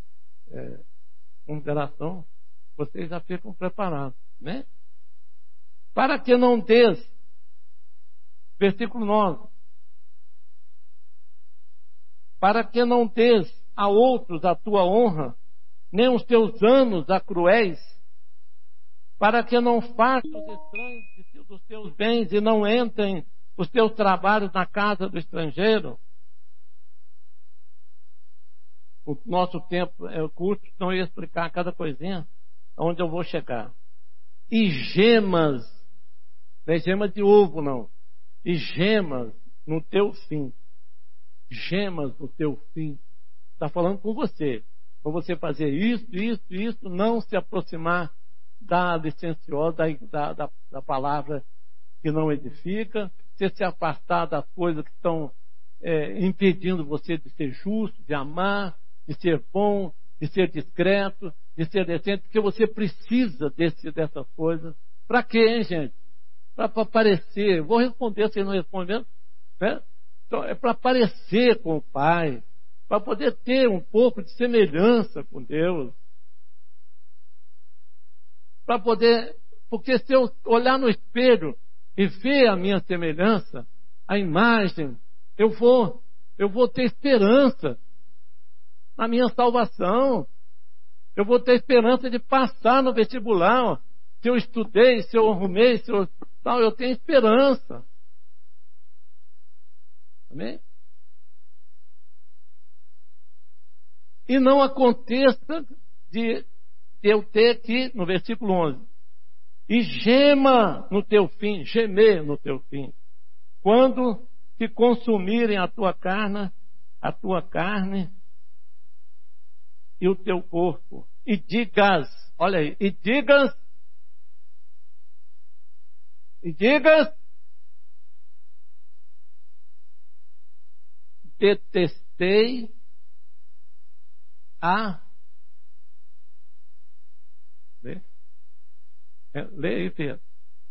Speaker 1: ponderação, vocês já ficam preparados, né? Para que não des, versículo 9, para que não des a outros a tua honra, nem os teus anos a cruéis, para que não faças os estranhos dos teus bens e não entrem os teus trabalhos na casa do estrangeiro. O nosso tempo é curto, então eu ia explicar cada coisinha onde eu vou chegar. E gemas, não é gemas de ovo, não. E gemas no teu fim. Gemas no teu fim. Está falando com você. Para você fazer isso, não se aproximar da licenciosa, da palavra que não edifica, você se afastar das coisas que estão impedindo você de ser justo, de amar, de ser bom, de ser discreto, de ser decente, porque você precisa dessas coisas. Para quê, hein, gente? Para parecer. Vou responder, se não responder, né? Então, é para parecer com o Pai, para poder ter um pouco de semelhança com Deus. Para poder, porque se eu olhar no espelho e ver a minha semelhança, a imagem, eu vou ter esperança na minha salvação. Eu vou ter esperança de passar no vestibular. Se eu estudei, se eu arrumei, eu tenho esperança. Amém? E não aconteça de eu ter aqui, no versículo 11, e gema no teu fim, gemer no teu fim, quando se consumirem a tua carne e o teu corpo, e digas, olha aí, e digas, detestei a... Lê aí, Pedro.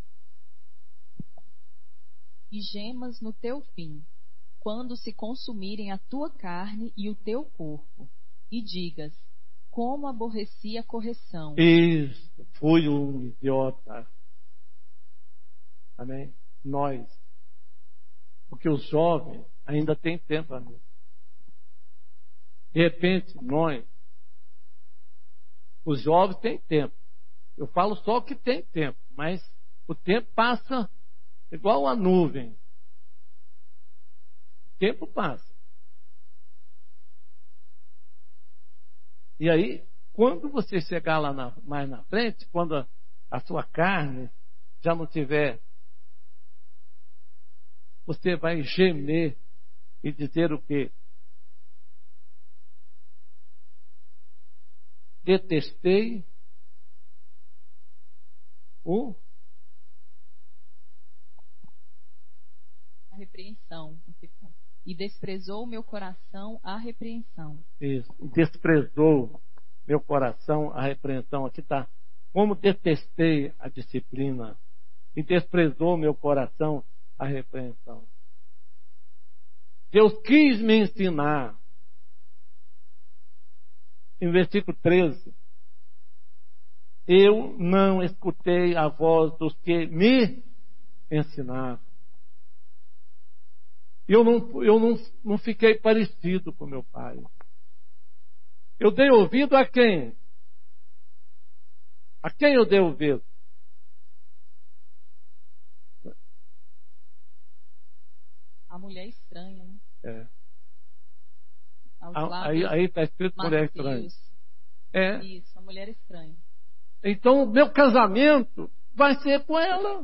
Speaker 3: E gemas no teu fim, quando se consumirem a tua carne e o teu corpo, e digas, como aborreci a correção.
Speaker 1: Isso, fui um idiota. Amém? Nós. Porque os jovens ainda têm tempo, amigo. De repente, os jovens têm tempo. Eu falo só que tem tempo, mas o tempo passa igual a nuvem. O tempo passa. E aí, quando você chegar lá mais na frente, quando a sua carne já não tiver, você vai gemer e dizer o quê? Detestei
Speaker 3: a repreensão. E desprezou meu coração a repreensão.
Speaker 1: Isso. Desprezou meu coração a repreensão. Aqui está. Como detestei a disciplina. E desprezou meu coração a repreensão. Deus quis me ensinar. Em versículo 13. Eu não escutei a voz dos que me ensinaram. Eu não fiquei parecido com meu pai. Eu dei ouvido a quem? A quem eu dei ouvido?
Speaker 3: A mulher estranha, né?
Speaker 1: É.
Speaker 3: Aos lábios
Speaker 1: Aí está escrito mulher estranha.
Speaker 3: macios.
Speaker 1: É.
Speaker 3: Isso, a mulher estranha.
Speaker 1: Então, o meu casamento vai ser com ela.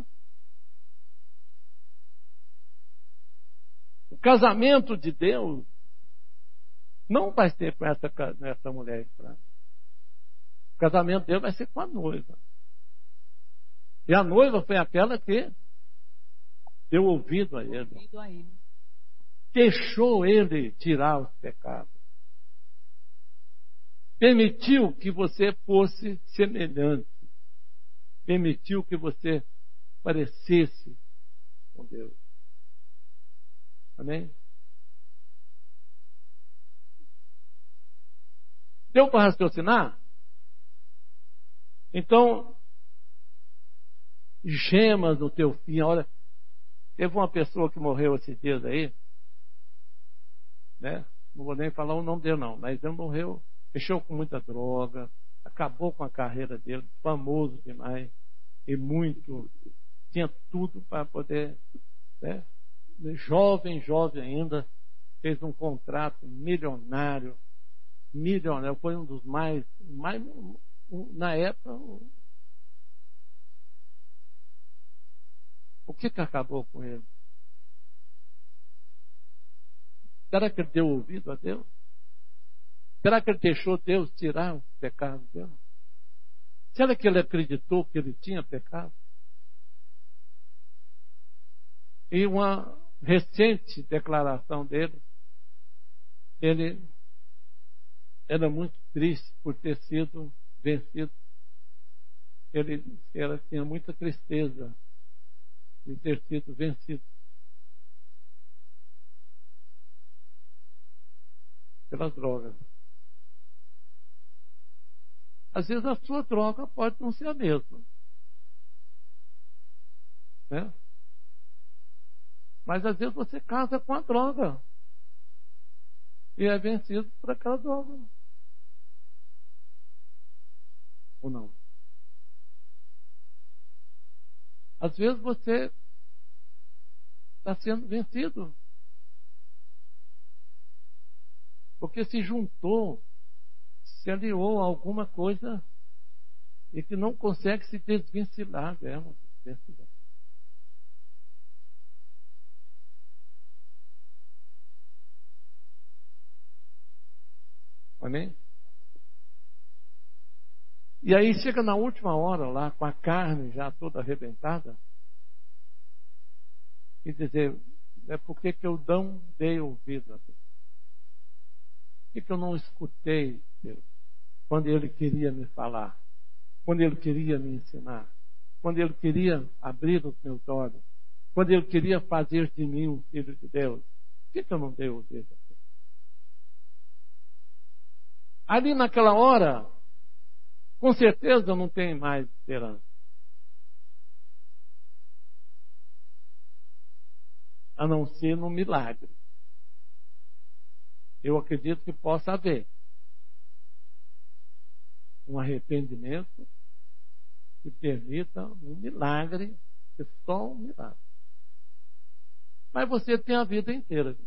Speaker 1: O casamento de Deus não vai ser com essa mulher estranha. O casamento dele vai ser com a noiva. E a noiva foi aquela que deu ouvido a ele. Deixou ele tirar os pecados. Permitiu que você fosse semelhante. Permitiu que você parecesse com Deus. Amém? Deu para raciocinar? Então, gemas no teu fim. Olha, teve uma pessoa que morreu esses dias aí, né? Não vou nem falar o nome dele não, mas ele morreu, fechou com muita droga, acabou com a carreira dele, famoso demais, e muito, tinha tudo para poder, né? Jovem ainda, fez um contrato milionário, foi um dos mais na época. O que acabou com ele? Será que ele deu ouvido a Deus? Será que ele deixou Deus tirar o pecado dele? Será que ele acreditou que ele tinha pecado? E uma recente declaração dele, ele era muito triste por ter sido vencido. Ele tinha muita tristeza de ter sido vencido pelas drogas. Às vezes a sua droga pode não ser a mesma, né? Mas às vezes você casa com a droga e é vencido por aquela droga. Ou não? Às vezes você está sendo vencido porque se juntou, se aliou a alguma coisa e que não consegue se desvencilhar dela. Amém? E aí chega na última hora lá, com a carne já toda arrebentada, e dizer, por que eu não dei ouvido a Deus? Por que eu não escutei Deus quando Ele queria me falar, quando Ele queria me ensinar, quando Ele queria abrir os meus olhos, quando Ele queria fazer de mim um filho de Deus? Por que eu não dei ouvido a Deus? Ali naquela hora, com certeza não tem mais esperança. A não ser no milagre. Eu acredito que possa haver um arrependimento que permita um milagre, só um milagre. Mas você tem a vida inteira.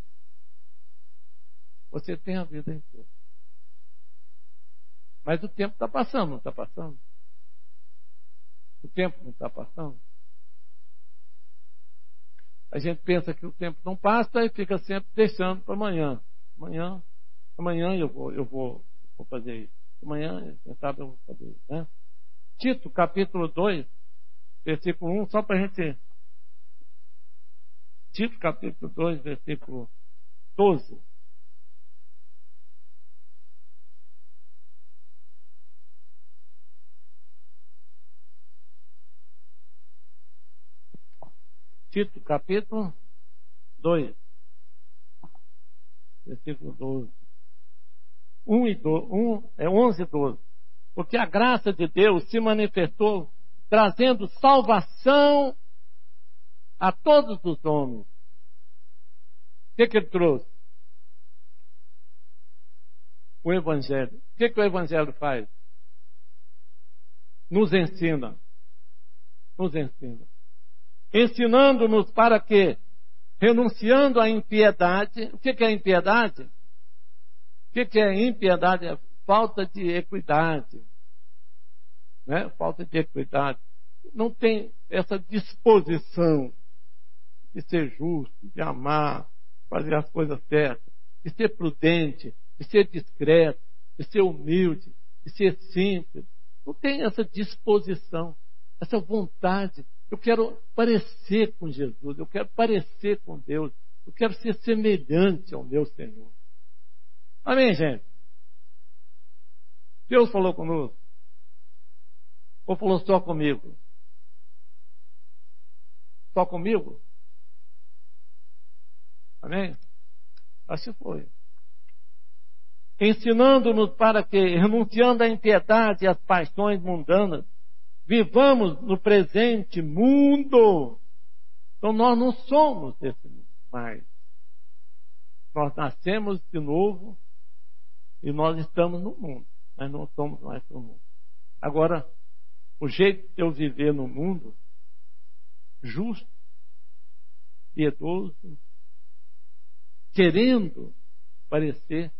Speaker 1: Você tem a vida inteira. Mas o tempo está passando, não está passando? O tempo não está passando? A gente pensa que o tempo não passa e fica sempre deixando para amanhã. Amanhã eu vou fazer isso. Amanhã, quem sabe eu vou fazer isso, né? Tito, capítulo 2, versículo 1, só para a gente... Tito, capítulo 2, versículo 12. Tito, capítulo 2. versículo 12. 11 e 12. Porque a graça de Deus se manifestou trazendo salvação a todos os homens. O que ele trouxe? O Evangelho. O que o Evangelho faz? Nos ensina. Nos ensina. Ensinando-nos para que, renunciando à impiedade, o que é impiedade? O que é impiedade? É falta de equidade. Né? Falta de equidade. Não tem essa disposição de ser justo, de amar, fazer as coisas certas, de ser prudente, de ser discreto, de ser humilde, de ser simples. Não tem essa disposição, essa vontade. Eu quero parecer com Jesus, eu quero parecer com Deus, eu quero ser semelhante ao meu Senhor. Amém, gente? Deus falou conosco? Ou falou só comigo? Só comigo? Amém? Acho que foi. Ensinando-nos para que, renunciando à impiedade e às paixões mundanas, vivamos no presente mundo. Então nós não somos desse mundo mais. Nós nascemos de novo e nós estamos no mundo, mas não somos mais do mundo. Agora, o jeito de eu viver no mundo, justo, piedoso, querendo parecer,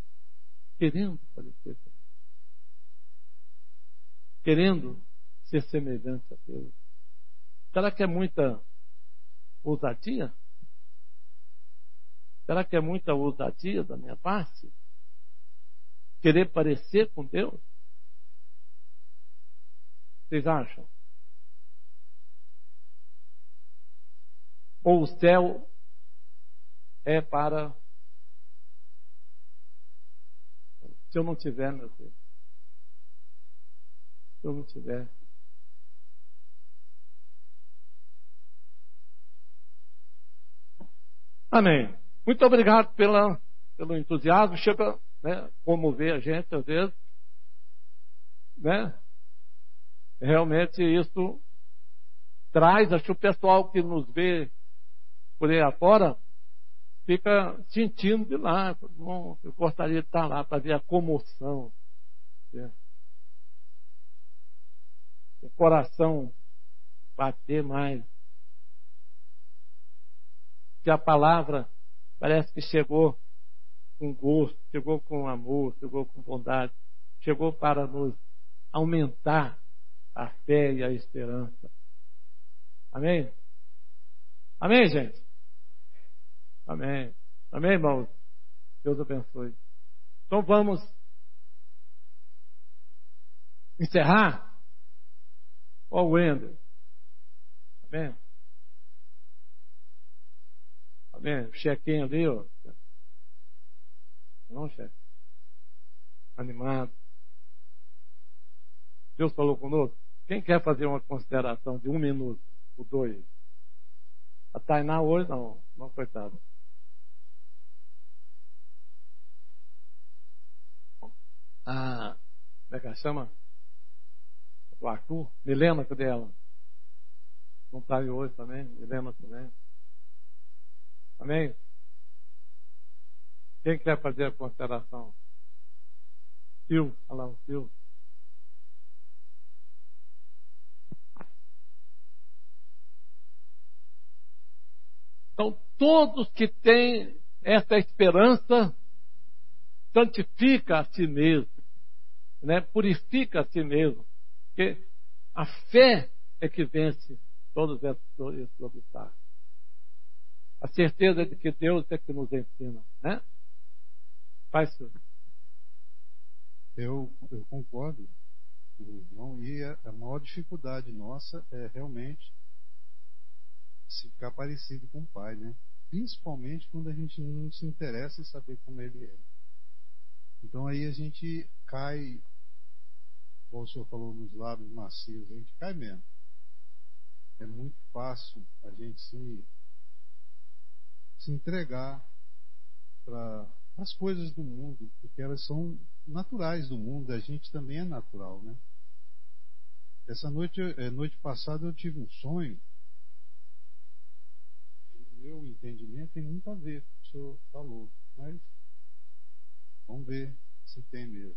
Speaker 1: querendo ser semelhante a Deus. Será que é muita ousadia? Será que é muita ousadia da minha parte? Querer parecer com Deus? Vocês acham? Ou o céu é para... Se eu não tiver, meu Deus. Se eu não tiver. Amém. Muito obrigado pelo entusiasmo. Chega, né, comover a gente às vezes. Né? Realmente isso traz, acho que o pessoal que nos vê por aí afora fica sentindo de lá. Bom, eu gostaria de estar lá para ver a comoção. Né? O coração bater mais. Que a palavra parece que chegou com gosto, chegou com amor, chegou com bondade, chegou para nos aumentar a fé e a esperança. Amém? Amém, gente? Amém. Amém, irmãos? Deus abençoe. Então vamos encerrar? Ó, o Wender. Amém? Amém? O chequinho ali, ó. Não, chefe? Animado. Deus falou conosco. Quem quer fazer uma consideração de 1 minuto ou 2? A Tainá hoje não, coitado. Como é que ela chama? O Arthur? Milena, cadê ela? Não está aí hoje também? Milena também. Amém? Quem quer fazer a consideração? Silvio, olha lá o Silvio. Então, todos que têm essa esperança, santifica a si mesmo, né? Purifica a si mesmo, porque a fé é que vence todos esses obstáculos. A certeza de que Deus é que nos ensina, né? Faz isso.
Speaker 4: Eu concordo, irmão, e a maior dificuldade nossa é realmente ficar parecido com o Pai, né? Principalmente quando a gente não se interessa em saber como Ele é. Então aí a gente cai, como o senhor falou, nos lábios macios, a gente cai mesmo. É muito fácil a gente se entregar para as coisas do mundo, porque elas são naturais do mundo, a gente também é natural, né? Essa noite passada eu tive um sonho, no meu entendimento tem muito a ver com o que o senhor falou, mas vamos ver se tem mesmo.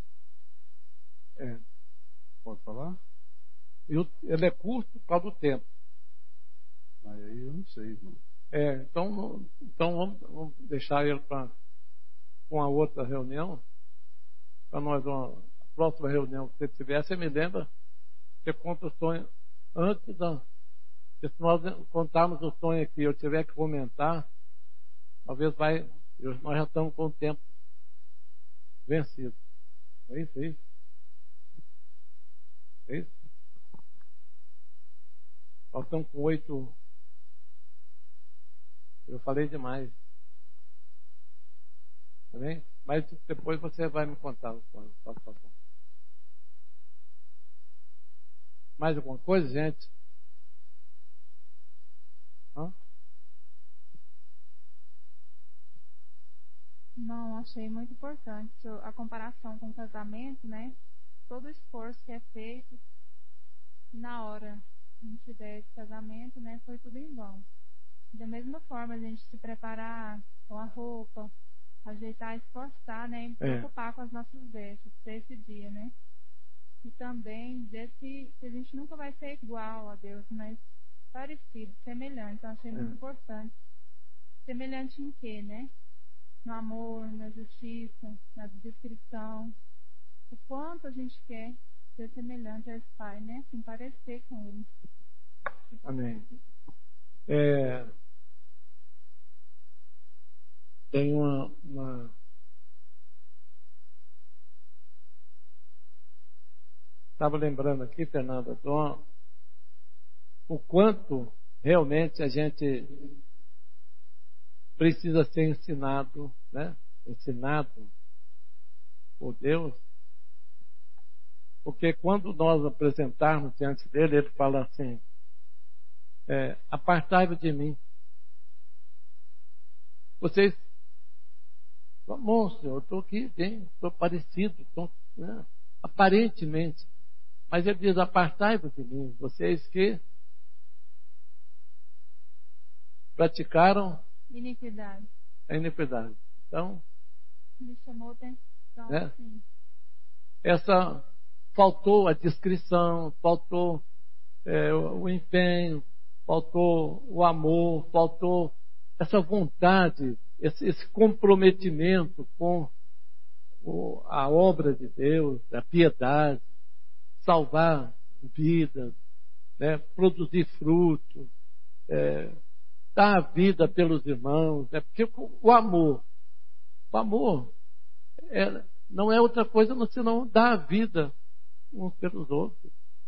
Speaker 4: Pode falar?
Speaker 1: Ele é curto por causa do tempo.
Speaker 4: Aí eu não sei, irmão.
Speaker 1: Então vamos deixar ele para uma outra reunião. Para nós, a próxima reunião que você tiver, você me lembra, você conta o sonho antes da. Se nós contarmos o sonho aqui, eu tiver que comentar, talvez nós já estamos com o tempo vencido. É isso? É isso? Nós estamos com 8. Eu falei demais. Tá bem? Mas depois você vai me contar o sonho, por favor. Mais alguma coisa, gente?
Speaker 5: Não, achei muito importante a comparação com o casamento, né? Todo o esforço que é feito na hora a gente der esse casamento, né? Foi tudo em vão. Da mesma forma, a gente se preparar com a roupa, ajeitar, esforçar, né? E preocupar com as nossas vestes para esse dia, né? E também dizer que a gente nunca vai ser igual a Deus, mas parecido, semelhante. Então, achei muito importante. Semelhante em quê, né? No amor, na justiça, na descrição. O quanto a gente quer ser semelhante a esse Pai, né? Se parecer com Ele.
Speaker 1: Amém. Tem uma estava lembrando aqui, Fernanda, o quanto realmente a gente precisa ser ensinado, né? Ensinado por Deus. Porque quando nós apresentarmos diante dele, ele fala assim: apartai-vos de mim. Vocês, bom, Senhor, eu estou aqui, estou parecido, aparentemente. Mas ele diz: apartai-vos de mim, vocês que praticaram a iniquidade. Então,
Speaker 5: me chamou atenção,
Speaker 1: né? Faltou a descrição, faltou o empenho, faltou o amor, faltou essa vontade, esse comprometimento com a obra de Deus, a piedade, salvar vidas, né? Produzir fruto, dar a vida pelos irmãos, porque o amor não é outra coisa senão dar a vida uns pelos outros.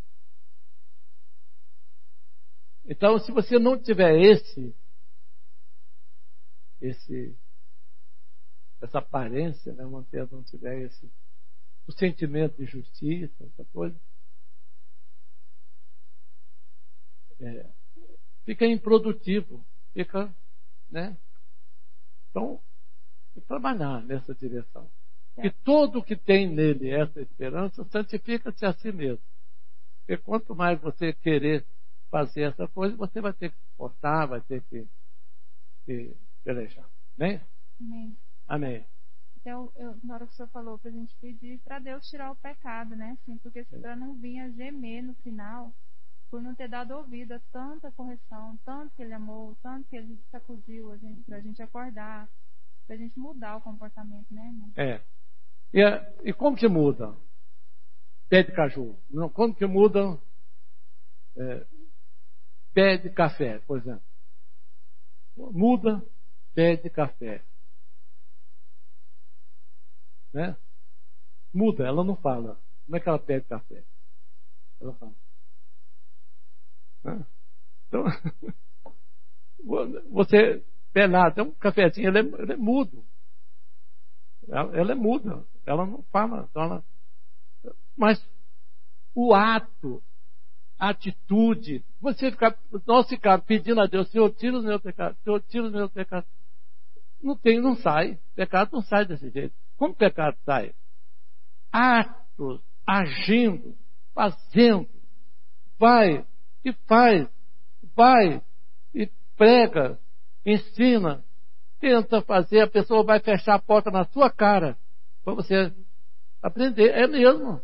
Speaker 1: Então, se você não tiver essa aparência, né, não tiver o sentimento de justiça, essa coisa, fica improdutivo, né? Então, trabalhar nessa direção. E todo que tem nele essa esperança, santifica-se a si mesmo. Porque quanto mais você querer fazer essa coisa, você vai ter que suportar, vai ter que pelejar. Amém?
Speaker 5: Amém.
Speaker 1: Amém.
Speaker 5: Então, na hora que o senhor falou para a gente pedir para Deus tirar o pecado, né? Assim, porque se para não vir a gemer no final, por não ter dado ouvido a tanta correção, tanto que ele amou, tanto que ele sacudiu a gente, para a gente acordar, para a gente mudar o comportamento, né, irmão?
Speaker 1: E como que muda? Pé de caju. Não, como que muda pé de café, por exemplo? Muda pé de café. Né? Muda, ela não fala. Como é que ela pede café? Ela fala. Né? Então, você pelado, tem um cafezinho, ele é mudo. Ela é muda, ela não fala. Então mas o ato, a atitude, nós ficar pedindo a Deus: Senhor, tira os meus pecados, Senhor, tira os meus pecados. não sai. Pecado não sai desse jeito. Como pecado sai? Atos, agindo, fazendo. Vai e faz. Vai e prega, ensina. Tenta fazer, a pessoa vai fechar a porta na sua cara para você aprender. É mesmo.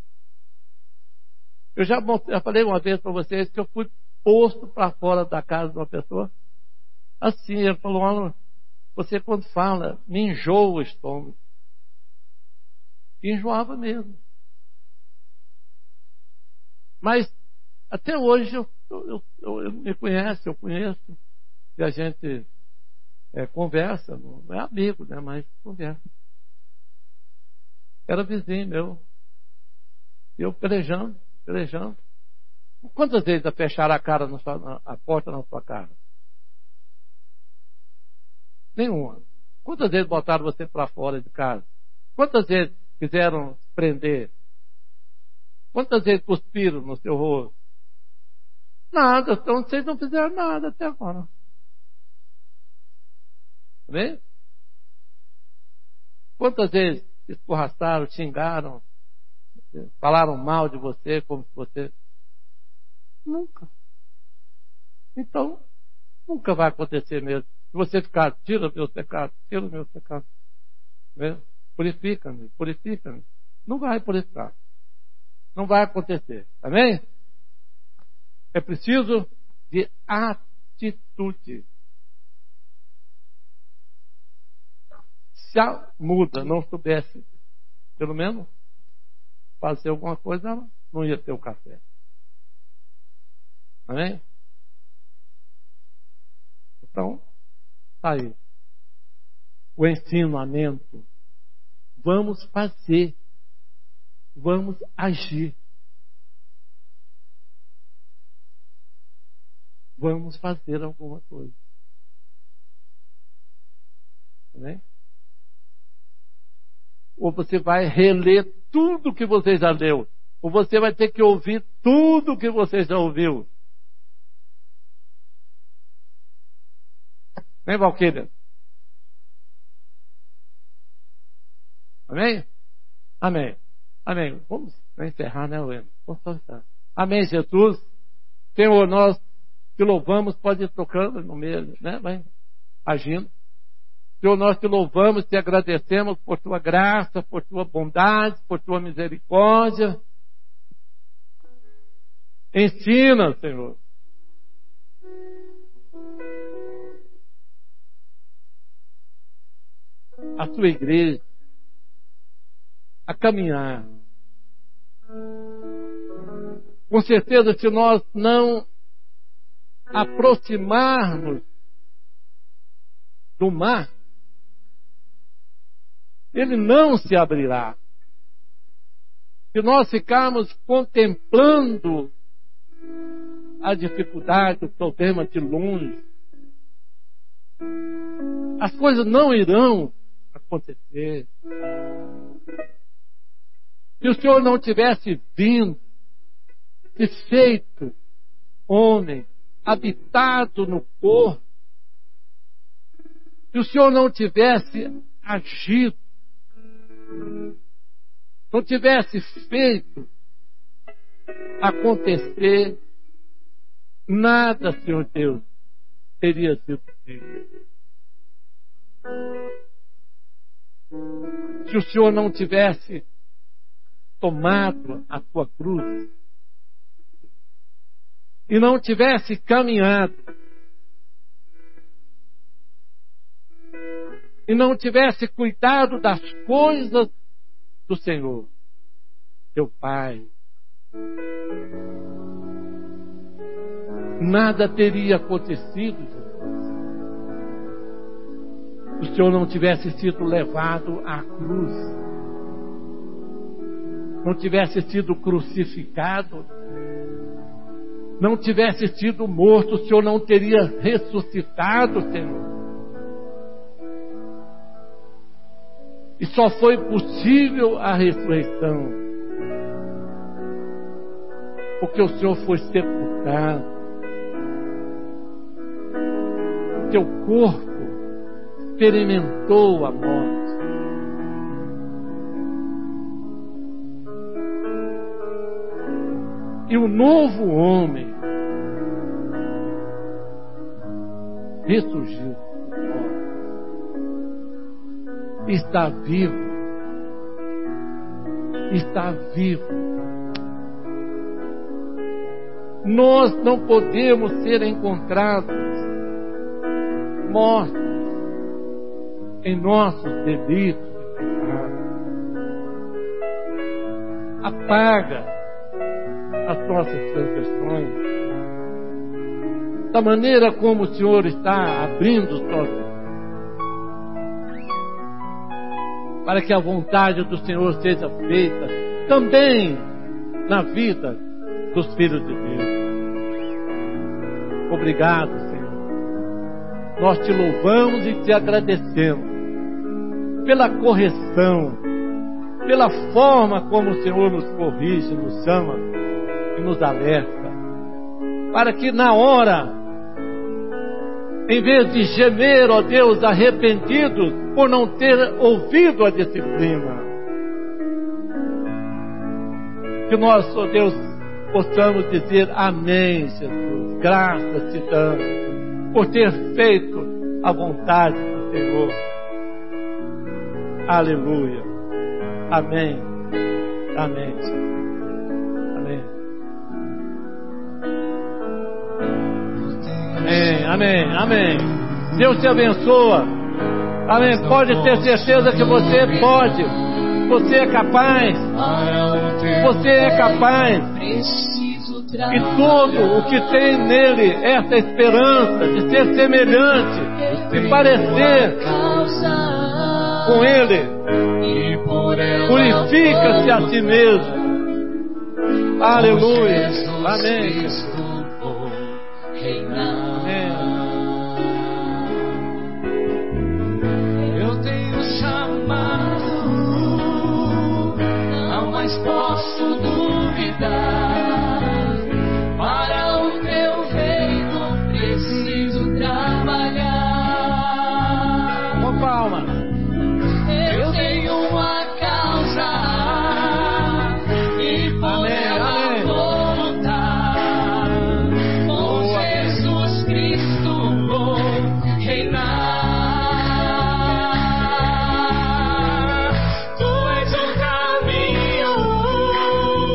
Speaker 1: Eu já falei uma vez para vocês que eu fui posto para fora da casa de uma pessoa. Assim, ele falou: olha, você quando fala, me enjoa o estômago. E enjoava mesmo. Mas até hoje eu me conheço, eu conheço. E a gente conversa, não é amigo, né? Mas conversa. Era vizinho meu. Eu pelejando. Quantas vezes fecharam a porta na sua cara? Nenhuma. Quantas vezes botaram você para fora de casa? Quantas vezes quiseram prender? Quantas vezes cuspiram no seu rosto? Nada. Então vocês não fizeram nada até agora. Tá vendo? Quantas vezes escorraçaram, xingaram, falaram mal de você, como se você... Nunca. Então, nunca vai acontecer mesmo. Se você ficar, tira meus pecados. Purifica-me. Não vai purificar. Não vai acontecer. Amém? É preciso de atitude. Se a muda não soubesse, pelo menos, fazer alguma coisa, ela não ia ter o café. Amém? Então, tá aí. O ensinamento. Vamos fazer. Vamos agir. Vamos fazer alguma coisa. Amém? Ou você vai reler tudo que você já leu. Ou você vai ter que ouvir tudo que você já ouviu. Vem, Valquíria? Amém? Amém. Amém. Vamos encerrar, né, Luana? Vamos encerrar. Amém, Jesus. Senhor, nós te louvamos, pode ir tocando no meio, né? Vai agindo. Senhor, nós te louvamos, te agradecemos por tua graça, por tua bondade, por tua misericórdia. Ensina, Senhor. A tua igreja a caminhar. Com certeza, se nós não aproximarmos do mar, ele não se abrirá. Se nós ficarmos contemplando a dificuldade, o problema de longe, as coisas não irão acontecer. Se o Senhor não tivesse vindo, se feito homem, habitado no corpo, se o Senhor não tivesse agido, não tivesse feito acontecer, nada, Senhor Deus, teria sido possível. Se o Senhor não tivesse tomado a tua cruz e não tivesse caminhado e não tivesse cuidado das coisas do Senhor, teu Pai, nada teria acontecido, Jesus. Se o Senhor não tivesse sido levado à cruz, não tivesse sido crucificado, não tivesse sido morto, o Senhor não teria ressuscitado, Senhor. E só foi possível a ressurreição porque o Senhor foi sepultado. O teu corpo experimentou a morte. E o novo homem ressurgiu, está vivo, está vivo. Nós não podemos ser encontrados mortos em nossos delitos e pecados. Apaga as nossas transgressões. Da maneira como o Senhor está abrindo os nossos olhos, para que a vontade do Senhor seja feita também na vida dos filhos de Deus. Obrigado, Senhor. Nós te louvamos e te agradecemos pela correção, pela forma como o Senhor nos corrige, nos chama e nos alerta, para que na hora, em vez de gemer, ó Deus, arrependidos por não ter ouvido a disciplina, que nós, ó Deus, possamos dizer amém, Jesus, graças te damos por ter feito a vontade do Senhor. Aleluia. Amém. Amém. Amém. Amém, amém, amém. Deus te abençoa. Amém. Pode ter certeza que você pode. Você é capaz. Você é capaz. E tudo o que tem nele, essa esperança de ser semelhante, de parecer com ele, purifica-se a si mesmo. Aleluia. Amém.
Speaker 2: Eu tenho chamado, não mais posso duvidar. Para o teu reino preciso trabalhar.
Speaker 1: Uma palma.
Speaker 2: Eu tenho uma causa e por ela vou lutar. Com Jesus Cristo vou reinar. Tu és o caminho,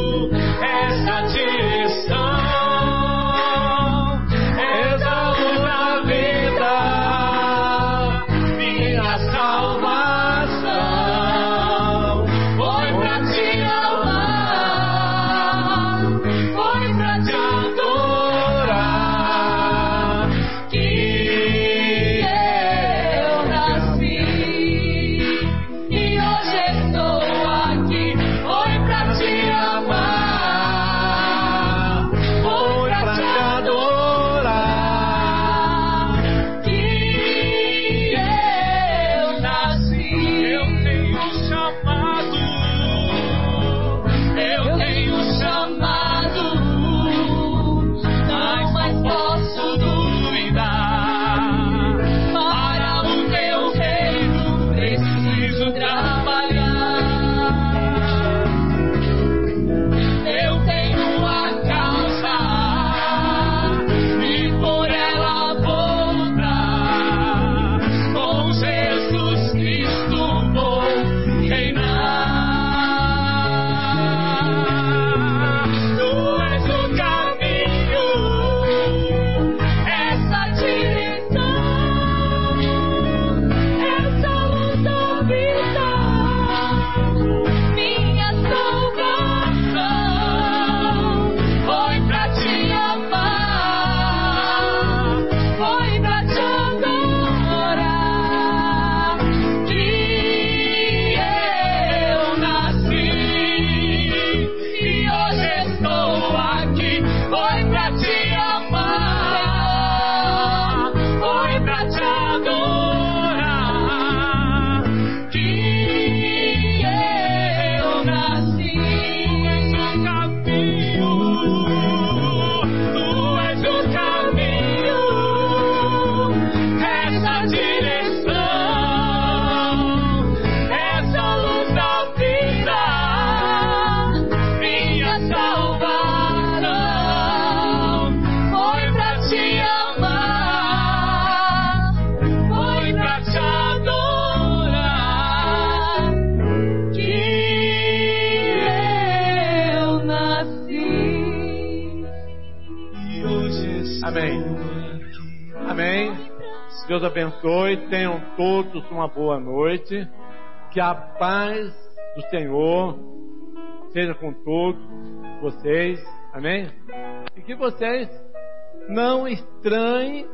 Speaker 1: Amém. Amém. Deus abençoe. Tenham todos uma boa noite. Que a paz do Senhor seja com todos vocês. Amém. E que vocês não estranhem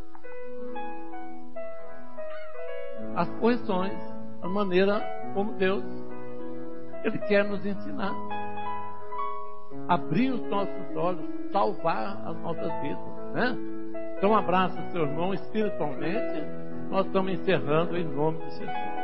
Speaker 1: as correções, a maneira como Deus Ele quer nos ensinar, abrir os nossos olhos, salvar as nossas vidas, né? Então, um abraço ao seu irmão espiritualmente. Nós estamos encerrando em nome de Jesus.